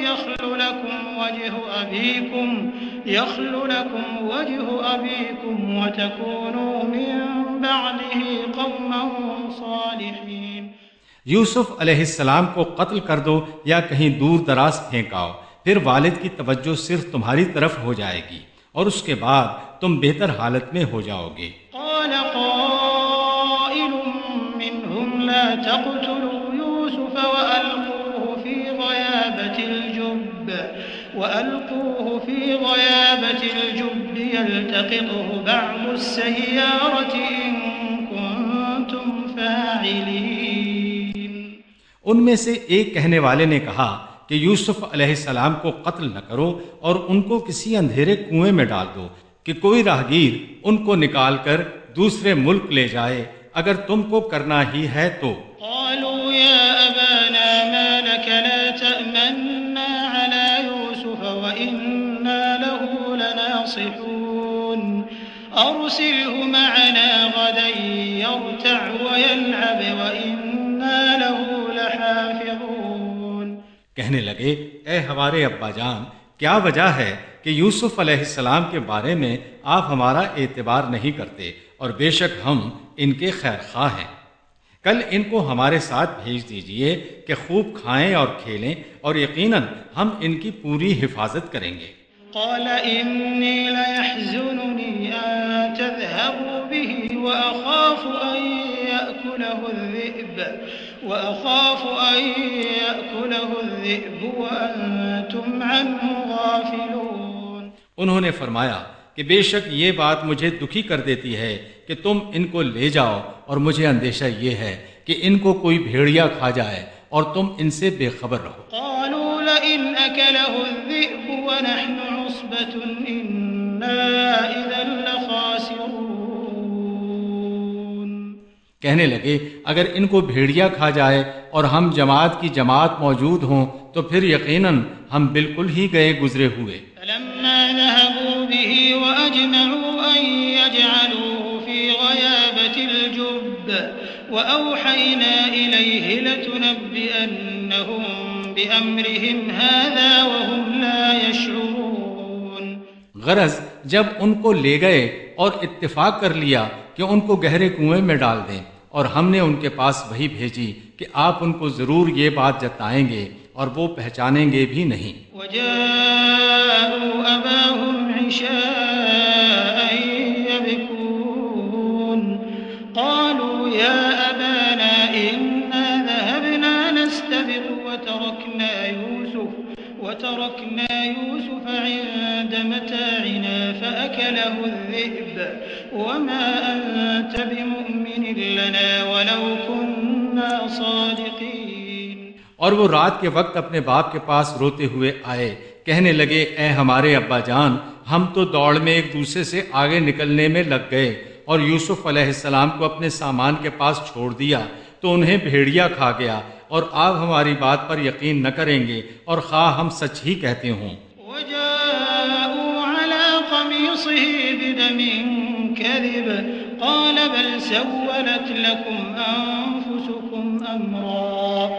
يخل لكم وجه أبيكم وتكونوا من بعده قوما صالحين۔ یوسف علیہ السلام کو قتل کر دو یا کہیں دور دراز پھینکاؤ، پھر والد کی توجہ صرف تمہاری طرف ہو جائے گی اور اس کے بعد تم بہتر حالت میں ہو جاؤ گے۔ قال قائل منهم لا تقتلوا يوسف وألقوه في غيابة الجب يلتقطه بعض السيارة إن كنتم فاعلين۔ ان میں سے ایک کہنے والے نے کہا کہ یوسف علیہ السلام کو قتل نہ کرو اور ان کو کسی اندھیرے کنویں میں ڈال دو کہ کوئی راہگیر ان کو نکال کر دوسرے ملک لے جائے، اگر تم کو کرنا ہی ہے تو۔ قالوا يا أبانا ما لك لا تأمنا على يوسف وإنا له لناصحون أرسله معنا غدا يرتع ويلعب يلعب وإنا له لحافظون۔ کہنے لگے اے ہمارے ابا جان، کیا وجہ ہے کہ یوسف علیہ السلام کے بارے میں آپ ہمارا اعتبار نہیں کرتے، اور بے شک ہم ان کے خیر خواہ ہیں۔ کل ان کو ہمارے ساتھ بھیج دیجئے کہ خوب کھائیں اور کھیلیں، اور یقیناً ہم ان کی پوری حفاظت کریں گے۔ قال إني ليحزنني أن تذهبوا به وأخاف أن يأكله الذئب وأنتم عنه غافلون۔ انہوں نے فرمایا کہ بے شک یہ بات مجھے دکھی کر دیتی ہے کہ تم ان کو لے جاؤ، اور مجھے اندیشہ یہ ہے کہ ان کو کوئی بھیڑیا کھا جائے اور تم ان سے بے خبر رہو۔ قالوا لئن أكله الذئب ونحن عصبة إنا إذا لخاسرون۔ کہنے لگے اگر ان کو بھیڑیا کھا جائے اور ہم جماعت کی جماعت موجود ہوں تو پھر یقیناً ہم بالکل ہی گئے گزرے ہوئے۔ فلما ذهبوا به وأجمعوا أن يجعلوه في غيابة الجب وأوحينا إليه لتنبئنهم بأمرهم هذا وهم لا يشعرون۔ غرض جب ان کو لے گئے اور اتفاق کر لیا کہ ان کو گہرے کنویں میں ڈال دیں، اور ہم نے ان کے پاس وحی بھیجی کہ آپ ان کو ضرور یہ بات جتائیں گے اور وہ پہچانیں گے بھی نہیں۔ وجاءوا أباهم عشاء يبكون قالوا يا أبانا إنا ذهبنا نستبق وتركنا يوسف عند متاعنا فأكله الذئب وما أنت بمؤمن لنا ولو كنا صادقين۔ اور وہ رات کے وقت اپنے باپ کے پاس روتے ہوئے آئے، کہنے لگے اے ہمارے ابا جان، ہم تو دوڑ میں ایک دوسرے سے آگے نکلنے میں لگ گئے اور یوسف علیہ السلام کو اپنے سامان کے پاس چھوڑ دیا تو انہیں بھیڑیا کھا گیا، اور آپ ہماری بات پر یقین نہ کریں گے اور خواہ ہم سچ ہی کہتے ہوں۔ وجاءوا على قميصه بدم كذب قال بل سولت لكم أنفسكم أمرا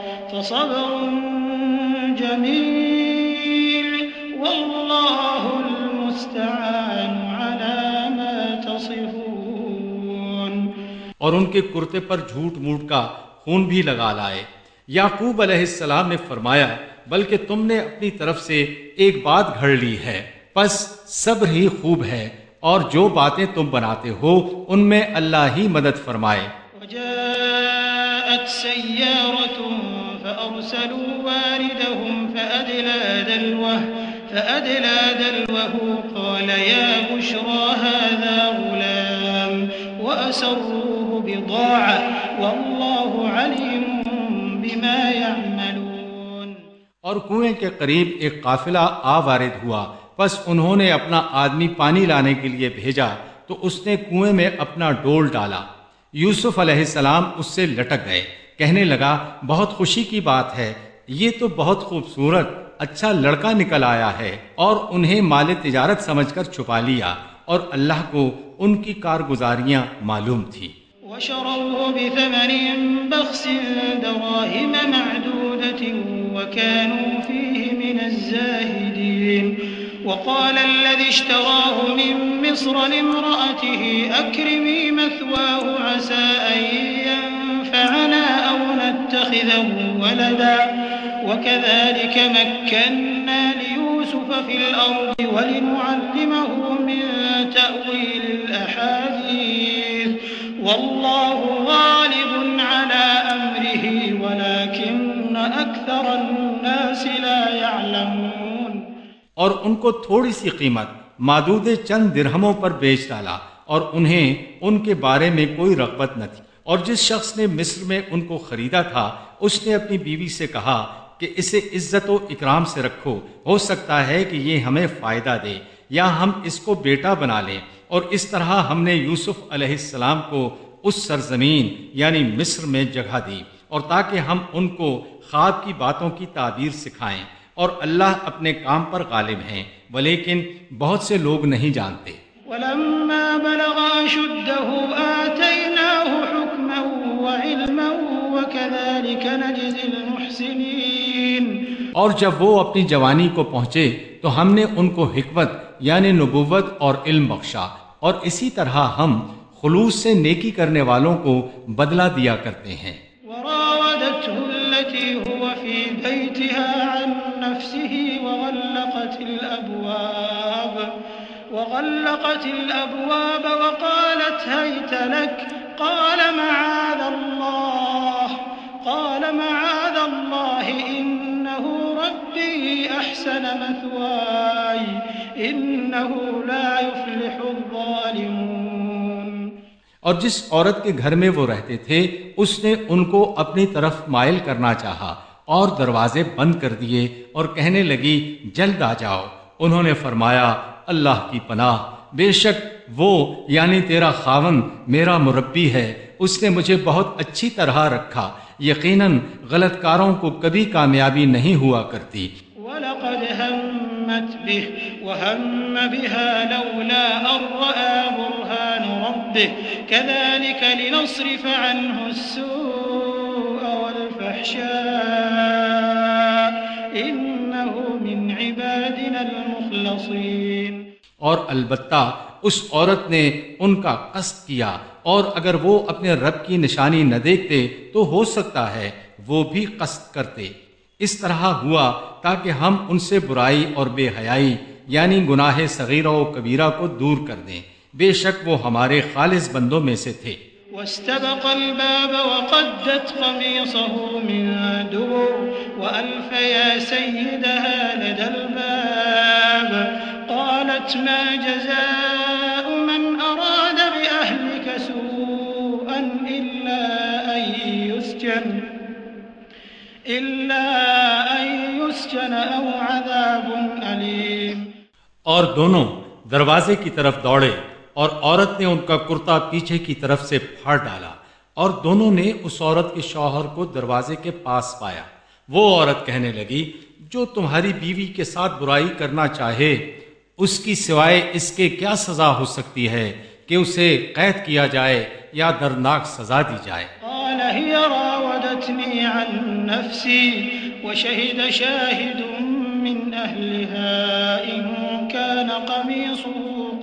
فصبر جميل والله المستعان على ما تصفون۔ اور ان کے کرتے پر جھوٹ موٹ کا خون بھی لگا لائے۔ یعقوب علیہ السلام نے فرمایا بلکہ تم نے اپنی طرف سے ایک بات گھڑ لی ہے، پس صبر ہی خوب ہے، اور جو باتیں تم بناتے ہو ان میں اللہ ہی مدد فرمائے۔ وجاءت سيارة فأرسلوا واردهم فأدلى دلوه قال يا بشرى هذا غلام وأسروه بضاعة والله عليم بما يعملون۔ اور کنویں کے قریب ایک قافلہ آ وارد ہوا، پس انہوں نے اپنا آدمی پانی لانے کے لیے بھیجا تو اس نے کنویں میں اپنا ڈول ڈالا۔ یوسف علیہ السلام اس سے لٹک گئے، کہنے لگا بہت خوشی کی بات ہے، یہ تو بہت خوبصورت اچھا لڑکا نکل آیا ہے، اور انہیں مال تجارت سمجھ کر چھپا لیا، اور اللہ کو ان کی کارگزاریاں معلوم تھی۔ وشروه بثمن بخس دراهم معدودة وكانوا فيه من الزاهدين۔ وقال الذي اشتراه من مصر لامرأته أكرمي مثواه عسى أن ينفعنا أو نتخذه ولدا وكذلك مكنا ليوسف في الأرض ولنعلمه من تأويل الأحاديث والله غالب على أمره ولكن أكثر الناس لا يعلمون۔ اور ان کو تھوڑی سی قیمت معدود چند درہموں پر بیچ ڈالا، اور انہیں ان کے بارے میں کوئی رغبت نہ تھی۔ اور جس شخص نے مصر میں ان کو خریدا تھا اس نے اپنی بیوی سے کہا کہ اسے عزت و اکرام سے رکھو، ہو سکتا ہے کہ یہ ہمیں فائدہ دے یا ہم اس کو بیٹا بنا لیں۔ اور اس طرح ہم نے یوسف علیہ السلام کو اس سرزمین یعنی مصر میں جگہ دی، اور تاکہ ہم ان کو خواب کی باتوں کی تعبیر سکھائیں، اور اللہ اپنے کام پر غالب ہیں، ولیکن بہت سے لوگ نہیں جانتے۔ ولما بلغ أشده آتيناه حكما وعلما وكذلك نجزي المحسنين. اور جب وہ اپنی جوانی کو پہنچے تو ہم نے ان کو حکمت یعنی نبوت اور علم بخشا، اور اسی طرح ہم خلوص سے نیکی کرنے والوں کو بدلہ دیا کرتے ہیں. وراودته التي هو في بيتها عن نفسه وغلقت الأبواب وقالت هيت لك قال معاذ الله إنه ربي أحسن مثواي إنه لا يفلح الظالمون. اور جس عورت کے گھر میں وہ رہتے تھے اس نے ان کو اپنی طرف مائل کرنا چاہا اور دروازے بند کر دیے اور کہنے لگی جلد آ جاؤ. انہوں نے فرمایا اللہ کی پناہ، بے شک وہ یعنی تیرا خاوند میرا مربی ہے، اس نے مجھے بہت اچھی طرح رکھا، یقیناً غلط کاروں کو کبھی کامیابی نہیں ہوا کرتی. وَلَقَدْ هَمَّتْ بِهِ وَهَمَّ بِهَا لَوْلَا أَن رَّأَىٰ بُرْهَانَ رَبِّهِ كَذَٰلِكَ لِنَصْرِفَ عَنْهُ السُّوءَ وَالْفَحْشَاءَ إِنَّهُ مِنْ عِبَادِنَا الْمُخْلَصِينَ. اور البتہ اس عورت نے ان کا قصد کیا، اور اگر وہ اپنے رب کی نشانی نہ دیکھتے تو ہو سکتا ہے وہ بھی قصد کرتے. اس طرح ہوا تاکہ ہم ان سے برائی اور بے حیائی یعنی گناہ صغیرہ و کبیرہ کو دور کر دیں، بے شک وہ ہمارے خالص بندوں میں سے تھے. واستبق الباب وقدت قميصه من دبر وألف يا سيدها لدى الباب قالت ما جزاء من أراد بأهلك سوءا إلا أن يسجن أو عذاب أليم. اور دونوں دروازے کی طرف دوڑے اور عورت نے ان کا کرتا پیچھے کی طرف سے پھاڑ ڈالا، اور دونوں نے اس عورت کے شوہر کو دروازے کے پاس پایا. وہ عورت کہنے لگی جو تمہاری بیوی کے ساتھ برائی کرنا چاہے اس کی سوائے اس کے کیا سزا ہو سکتی ہے کہ اسے قید کیا جائے یا دردناک سزا دی جائے. قال هي راودتني عن نفسي وشهد شاهد من أهلها إن كان قميصه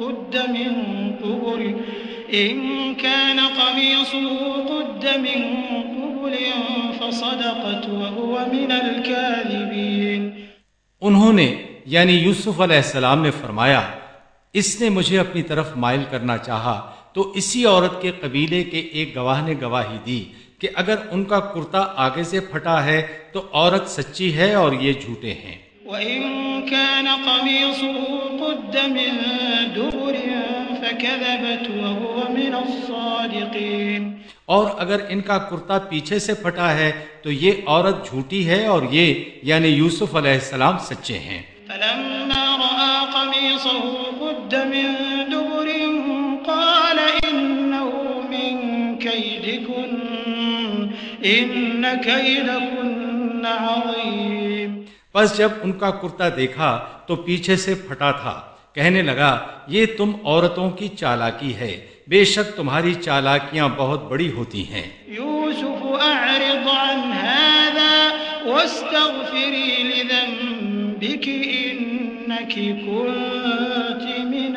قد من قبل فصدقت وهو من الكاذبين. انہوں نے یعنی یوسف علیہ السلام نے فرمایا اس نے مجھے اپنی طرف مائل کرنا چاہا تو اسی عورت کے قبیلے کے ایک گواہ نے گواہی دی کہ اگر ان کا کرتا آگے سے پھٹا ہے تو عورت سچی ہے اور یہ جھوٹے ہیں. وَإِن كَانَ قَمِيصُهُ قُدَّ مِن دُبُرٍ فَكَذَبَتْ وَهُوَ مِنَ الصَّادِقِينَ. اور اگر ان کا کرتا پیچھے سے پھٹا ہے تو یہ عورت جھوٹی ہے اور یہ یعنی یوسف علیہ السلام سچے ہیں. فَلَمَّا رَأَىٰ قَمِيصَهُ قُدَّ مِن دُبُرٍ قَالَ إِنَّهُ مِن كَيْدِكُنَّ إِنَّ كَيْدَكُنَّ عَظِيمٌ. بس جب ان کا کرتا دیکھا تو پیچھے سے پھٹا تھا، کہنے لگا یہ تم عورتوں کی چالاکی ہے، بے شک تمہاری چالاکیاں بہت بڑی ہوتی ہیں. یوسف اعرض عن هذا واستغفری لذنبک انک کنت من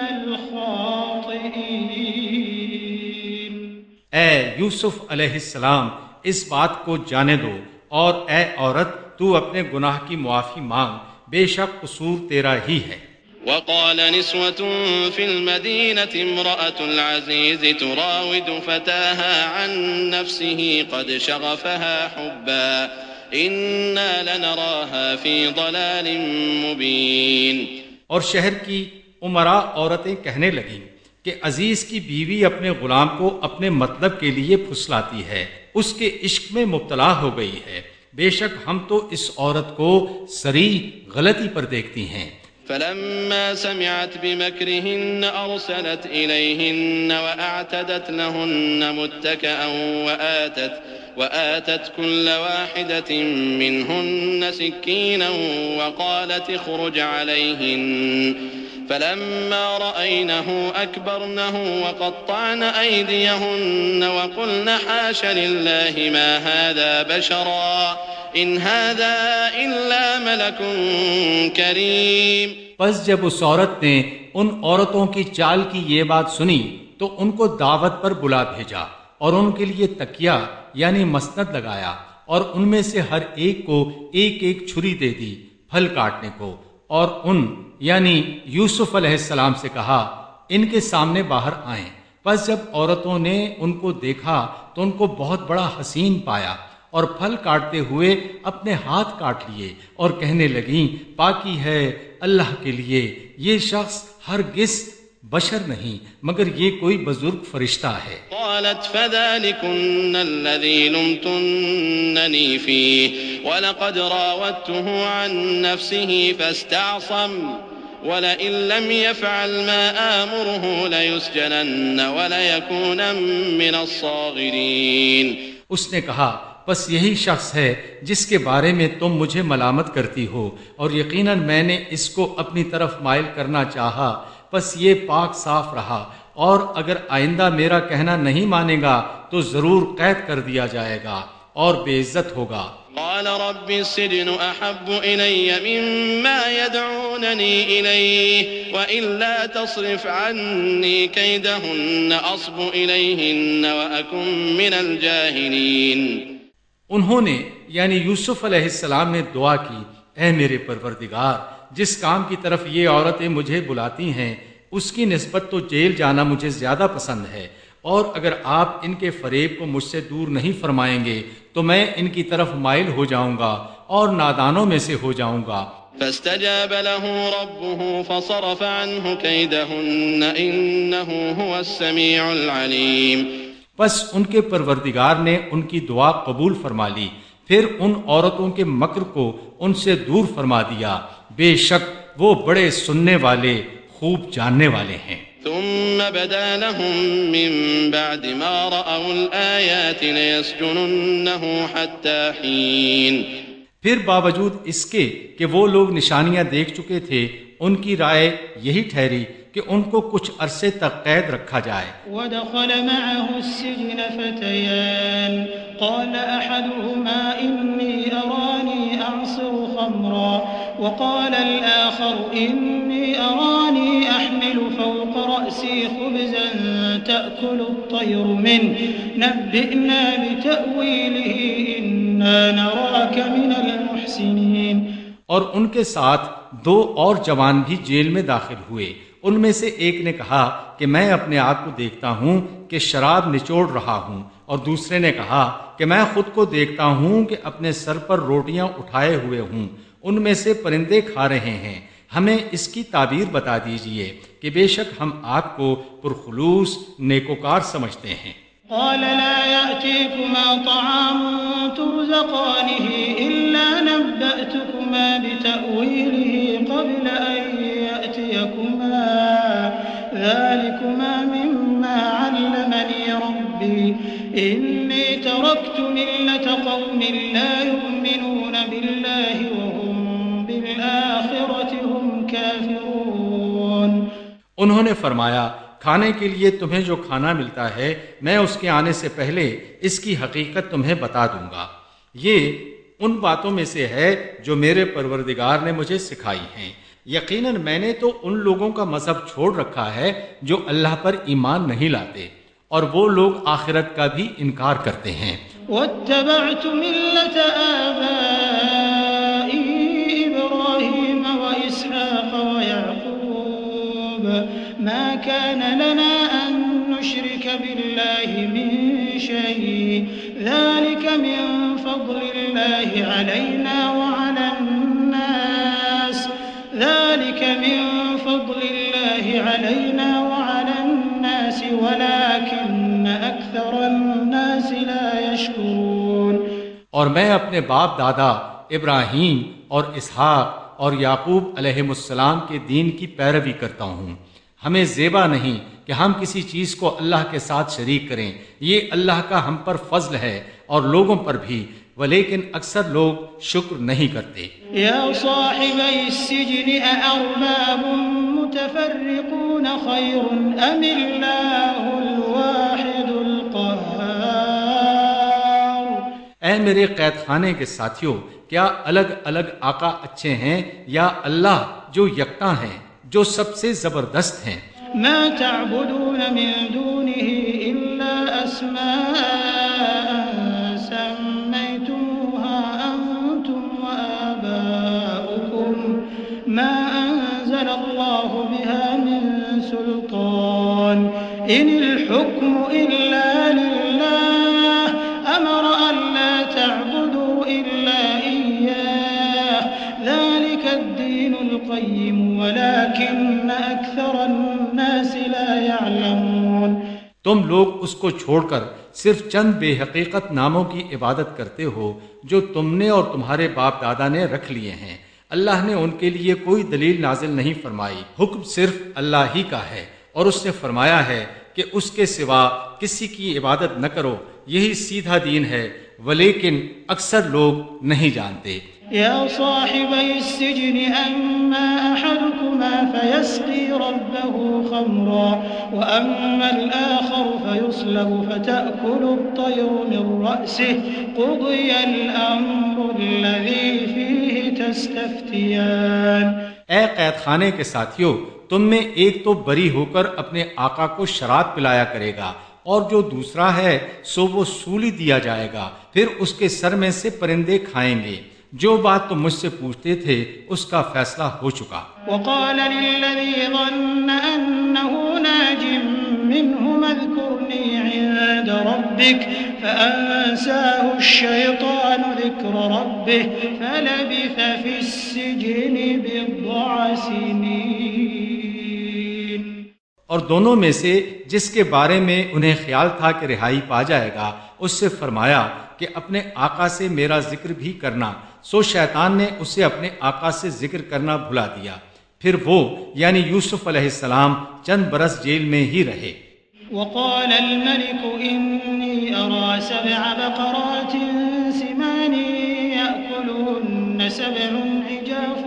الخاطئین. اے یوسف علیہ السلام اس بات کو جانے دو، اور اے عورت تو اپنے گناہ کی معافی مانگ، بے شک قصور تیرا ہی ہے. وقال نسوة في المدينة امرأة العزيز تراود فتاها عن نفسه قد شغفها حبا إنا لنراها في ضلال مبين. اور شہر کی امراء عورتیں کہنے لگیں کہ عزیز کی بیوی اپنے غلام کو اپنے مطلب کے لیے پھسلاتی ہے، اس کے عشق میں مبتلا ہو گئی ہے، بے شک ہم تو اس عورت کو صریح غلطی پر دیکھتی ہیں. فلما سمعت بمكرهن أرسلت إليهن وأعتدت لهن متكئا وآتت كل واحدة منهن سكينا وقالت اخرج عليهن فلما رأينه أكبرنه وقطعن أيديهن وقلن حاش لله ما هذا بشرا إن هذا إلا ملك كريم۔ پس جب اس عورت نے ان عورتوں کی چال کی یہ بات سنی تو ان کو دعوت پر بلا بھیجا اور ان کے لیے تکیہ یعنی مسند لگایا اور ان میں سے ہر ایک کو ایک ایک چھری دے دی پھل کاٹنے کو، اور ان یعنی یوسف علیہ السلام سے کہا ان کے سامنے باہر آئیں۔ پس جب عورتوں نے ان کو دیکھا تو ان کو بہت بڑا حسین پایا اور پھل کاٹتے ہوئے اپنے ہاتھ کاٹ لیے اور کہنے لگیں پاکی ہے اللہ کے لیے، یہ شخص ہرگز بشر نہیں مگر یہ کوئی بزرگ فرشتہ ہے۔ قالت فذلكن الذي لمتنني فيه ولقد راودته عن نفسه فاستعصم ولئن لم يفعل ما آمره ليسجنن وليكون من الصاغرين۔ اس نے کہا بس یہی شخص ہے جس کے بارے میں تم مجھے ملامت کرتی ہو، اور یقیناً میں نے اس کو اپنی طرف مائل کرنا چاہا، بس یہ پاک صاف رہا، اور اگر آئندہ میرا کہنا نہیں مانے گا تو ضرور قید کر دیا جائے گا اور بے عزت ہوگا۔ قال رب السجن احب الي مما يدعونني اليه والا تصرف عني كيدهن اصب اليهن واكن من الجاهلين۔ انہوں نے یعنی یوسف علیہ السلام نے دعا کی، اے میرے پروردگار، جس کام کی طرف یہ عورتیں مجھے بلاتی ہیں اس کی نسبت تو جیل جانا مجھے زیادہ پسند ہے، اور اگر آپ ان کے فریب کو مجھ سے دور نہیں فرمائیں گے تو میں ان کی طرف مائل ہو جاؤں گا اور نادانوں میں سے ہو جاؤں گا۔ فاستجاب له ربه فصرف عنه كيدهن انه هو السميع العليم۔ بس ان کے پروردگار نے ان کی دعا قبول فرما لی، پھر ان عورتوں کے مکر کو ان سے دور فرما دیا، بے شک وہ بڑے سننے والے خوب جاننے والے ہیں۔ ثم بدا لهم من بعد ما رأوا الآيات ليسجننه حتى حين۔ پھر باوجود اس کے کہ وہ لوگ نشانیاں دیکھ چکے تھے، ان کی رائے یہی ٹھہری کہ ان کو کچھ عرصے تک قید رکھا جائے۔ ودخل معه السجن فتيان قال أحدهما إني أراني أعصر خمرا وقال الآخر إني أراني أحمل فوق رأسي خبزا تأكل الطير منه نبئنا بتأويله إنا نراك من المحسنين۔ اور ان کے ساتھ دو اور جوان بھی جیل میں داخل ہوئے۔ ان میں سے ایک نے کہا کہ میں اپنے آپ کو دیکھتا ہوں کہ شراب نچوڑ رہا ہوں، اور دوسرے نے کہا کہ میں خود کو دیکھتا ہوں کہ اپنے سر پر روٹیاں اٹھائے ہوئے ہوں، ان میں سے پرندے کھا رہے ہیں، ہمیں اس کی تعبیر بتا دیجئے کہ بے شک ہم آپ کو پرخلوص نیکوکار سمجھتے ہیں۔ قال لا يأتيكما طعام ترزقانه إلا نبأتكما بتأويله قبل أن يأتيكما ذلكما مما علمني ربي إني تركت ملة قوم لا يؤمنون بالله وهم بالآخرة هم كافرون۔ انہوں نے فرمایا کھانے کے لیے تمہیں جو کھانا ملتا ہے میں اس کے آنے سے پہلے اس کی حقیقت تمہیں بتا دوں گا، یہ ان باتوں میں سے ہے جو میرے پروردگار نے مجھے سکھائی ہیں، یقیناً میں نے تو ان لوگوں کا مذہب چھوڑ رکھا ہے جو اللہ پر ایمان نہیں لاتے، اور وہ لوگ آخرت کا بھی انکار کرتے ہیں۔ واتبعت ملة آبائي إبراهيم وإسحاق ويعقوب ما كان لنا أن نشرك بالله من شيء ذلك من فضل الله علينا وعلى الناس ولكن أكثر الناس لا يشكرون۔ اور میں اپنے باپ دادا ابراہیم اور اسحاق اور یعقوب علیہ السلام کے دین کی پیروی کرتا ہوں، ہمیں زیبا نہیں کہ ہم کسی چیز کو اللہ کے ساتھ شریک کریں، یہ اللہ کا ہم پر فضل ہے اور لوگوں پر بھی، ولیکن اکثر لوگ شکر نہیں کرتے۔ یا صاحبی السجن أأرباب متفرقون خیر ام اللہ الواحد القہار۔ اے میرے قید خانے کے ساتھیوں، کیا الگ الگ آقا اچھے ہیں یا اللہ جو یکتا ہیں، جو سب سے زبردست ہیں؟ ما تعبدون من دونه إلا أسماء سميتموها أنتم وآباؤكم ما أنزل الله بها من سلطان إن الحكم إلا لله أمر ألا تعبدوا إلا إياه ذلك الدين القيم ولكن أكثر الناس لا يعلمون۔ تم لوگ اس کو چھوڑ کر صرف چند بے حقیقت ناموں کی عبادت کرتے ہو جو تم نے اور تمہارے باپ دادا نے رکھ لیے ہیں۔ اللہ نے ان کے لیے کوئی دلیل نازل نہیں فرمائی، حکم صرف اللہ ہی کا ہے، اور اس نے فرمایا ہے کہ اس کے سوا کسی کی عبادت نہ کرو، یہی سیدھا دین ہے، ولیکن اکثر لوگ نہیں جانتے۔ یا صاحبی السجن اما احدكما فيسقي ربه خمرا واما الاخر فيصلب فتأكل الطير من رأسه قضي الامر الذي فيه تستفتيان۔ اے قید خانے کے ساتھیوں، تم میں ایک تو بری ہو کر اپنے آقا کو شراب پلایا کرے گا، اور جو دوسرا ہے سو وہ سولی دیا جائے گا، پھر اس کے سر میں سے پرندے کھائیں گے۔ جو بات تم مجھ سے پوچھتے تھے اس کا فیصلہ ہو چکا۔ وقال للذي ظن انه ناج منهما اذكرني عند ربك فانساه الشيطان ذكر ربه فلبث في السجن بضع سنين۔ اور دونوں میں سے جس کے بارے میں انہیں خیال تھا کہ رہائی پا جائے گا، اس سے فرمایا کہ اپنے آقا سے میرا ذکر بھی کرنا، سو شیطان نے اسے اپنے آقا سے ذکر کرنا بھلا دیا، پھر وہ یعنی یوسف علیہ السلام چند برس جیل میں ہی رہے۔ وقال الملك إني أرى 7 بقرات سمان يأكلهن 7 عجاف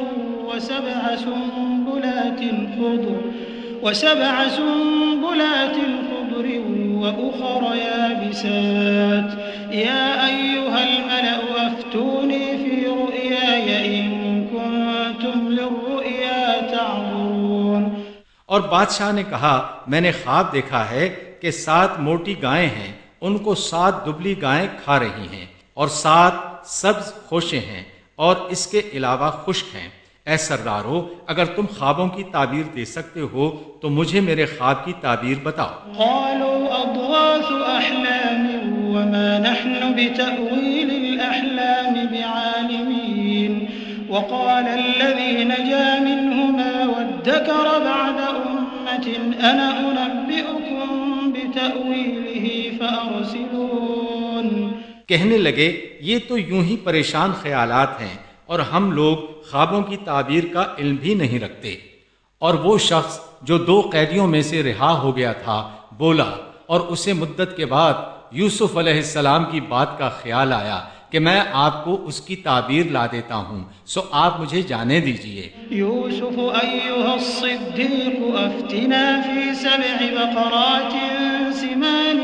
وسبع سنبلات خضر وأخر يابسات يا أيها الملأ أفتوني في رؤياي إن كنتم للرؤيا تعبرون۔ اور بادشاہ نے کہا، میں نے خواب دیکھا ہے کہ 7 موٹی گائیں ہیں، ان کو 7 دبلی گائیں کھا رہی ہیں، اور 7 سبز خوشے ہیں، اور اس کے علاوہ خشک ہیں۔ اے سردارو، اگر تم خوابوں کی تعبیر دے سکتے ہو تو مجھے میرے خواب کی تعبیر بتاؤ۔ قالوا أضغاث أحلام وما نحن بتأويل الأحلام بعالمين وقال الذي نجا منهما وادكر بعد أمة أنا أنبئكم بتأويله فأرسلون۔ کہنے لگے، یہ تو یوں ہی پریشان خیالات ہیں، اور ہم لوگ خوابوں کی تعبیر کا علم بھی نہیں رکھتے۔ اور وہ شخص جو 2 قیدیوں میں سے رہا ہو گیا تھا بولا، اور اسے مدت کے بعد یوسف علیہ السلام کی بات کا خیال آیا کہ میں آپ کو اس کی تعبیر لا دیتا ہوں، سو آپ مجھے جانے دیجئے۔ یوسف ایھا الصدیق افتنا فی 7 بقرات سمان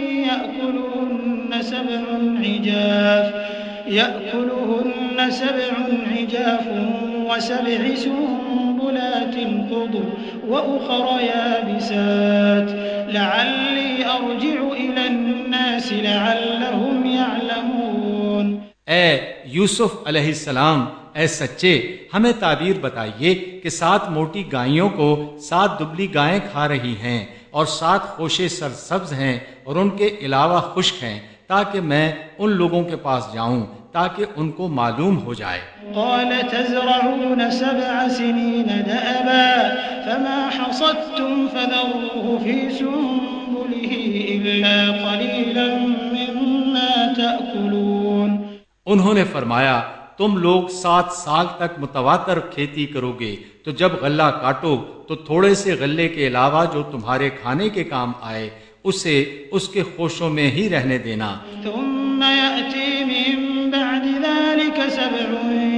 يأكلهن 7 عجاف و7 سنبلات خضر وأخر يابسات لعلي أرجع إلى الناس لعلهم يعلمون۔ اے یوسف علیہ السلام، اے سچے، ہمیں تعبیر بتائیے کہ 7 موٹی گائیوں کو 7 دبلی گائیں کھا رہی ہیں، اور 7 خوشے سرسبز ہیں اور ان کے علاوہ خشک ہیں، تاکہ میں ان لوگوں کے پاس جاؤں تاکہ ان کو معلوم ہو جائے۔ قال تزرعون 7 سنين دأبا فما حصدتم فذروه في سنبله إلا قليلا مما تأكلون۔ انہوں نے فرمایا، تم لوگ 7 سال تک متواتر کھیتی کرو گے، تو جب غلہ کاٹو تو تھوڑے سے غلے کے علاوہ جو تمہارے کھانے کے کام آئے اسے اس کے خوشوں میں ہی رہنے دینا۔ ثم يأتي من بعد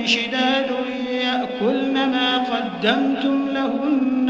شداد يأكلن ما قدمتم لهن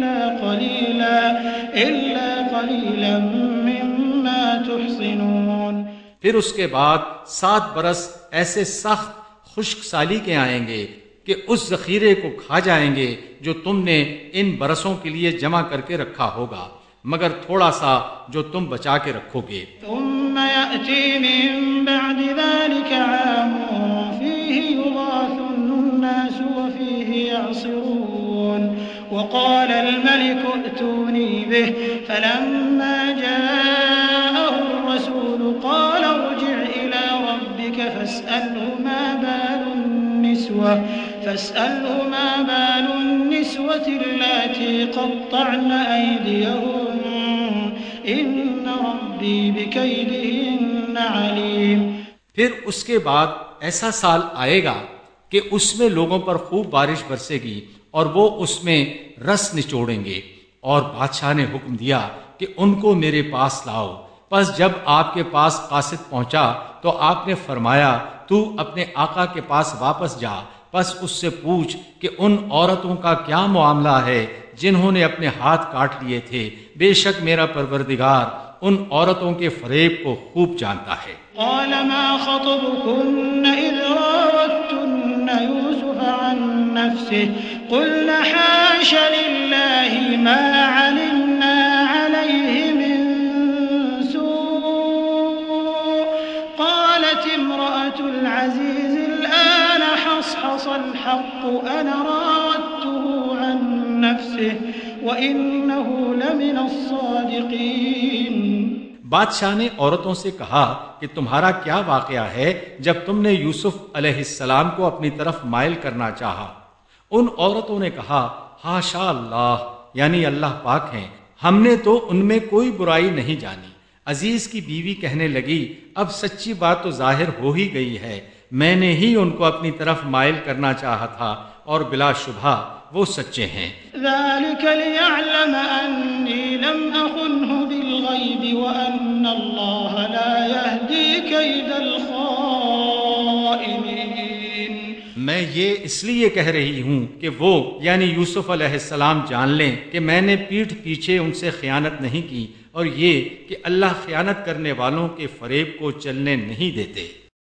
إلا قليلا مما تحصنون۔ پھر اس کے بعد 7 برس ایسے سخت خشک سالی کے آئیں گے کہ اس ذخیرے کو کھا جائیں گے جو تم نے ان برسوں کے لیے جمع کر کے رکھا ہوگا، مگر تھوڑا سا جو تم بچا کے رکھو گے۔ ثم يأتي من بعد ذلك عام فيه يغاث الناس وفيه يعصرون وقال الملك ائتوني به فلما جاءه الرسول قال ارجع إلى ربك فاسأله ما بال النسوة اللاتي قطعن أيديهن إن ربي بكيدهن عليم۔ پھر اس کے بعد ایسا سال آئے گا کہ اس میں لوگوں پر خوب بارش برسے گی اور وہ اس میں رس نچوڑیں گے، اور بادشاہ نے حکم دیا کہ ان کو میرے پاس لاؤ۔ پس جب آپ کے پاس قاصد پہنچا تو آپ نے فرمایا تو اپنے آقا کے پاس واپس جا، پس اس سے پوچھ کہ ان عورتوں کا کیا معاملہ ہے جنہوں نے اپنے ہاتھ کاٹ لیے تھے، بے شک میرا پروردگار ان عورتوں کے فریب کو خوب جانتا ہے۔ قال ما خطبكن إذ راوتن يوسف عن نفسه قلن حاش لله ما علمنا عليه من سوء قالت امرأة العزيز الآن حصحص الحق أنا راودته عن نفسه وإنه لمن الصادقين۔ بادشاہ نے عورتوں سے کہا کہ تمہارا کیا واقعہ ہے جب تم نے یوسف علیہ السلام کو اپنی طرف مائل کرنا چاہا؟ ان عورتوں نے کہا حاشا اللہ، یعنی اللہ پاک ہیں، ہم نے تو ان میں کوئی برائی نہیں جانی۔ عزیز کی بیوی کہنے لگی اب سچی بات تو ظاہر ہو ہی گئی ہے، میں نے ہی ان کو اپنی طرف مائل کرنا چاہا تھا اور بلا شبہ وہ سچے ہیں۔ ذلك ليعلم أني لم أخنه بالغيب وأن الله لا يهدي كيد الخائنين۔ میں یہ اس لیے کہہ رہی ہوں کہ وہ یعنی یوسف علیہ السلام جان لیں کہ میں نے پیٹھ پیچھے ان سے خیانت نہیں کی، اور یہ کہ اللہ خیانت کرنے والوں کے فریب کو چلنے نہیں دیتے۔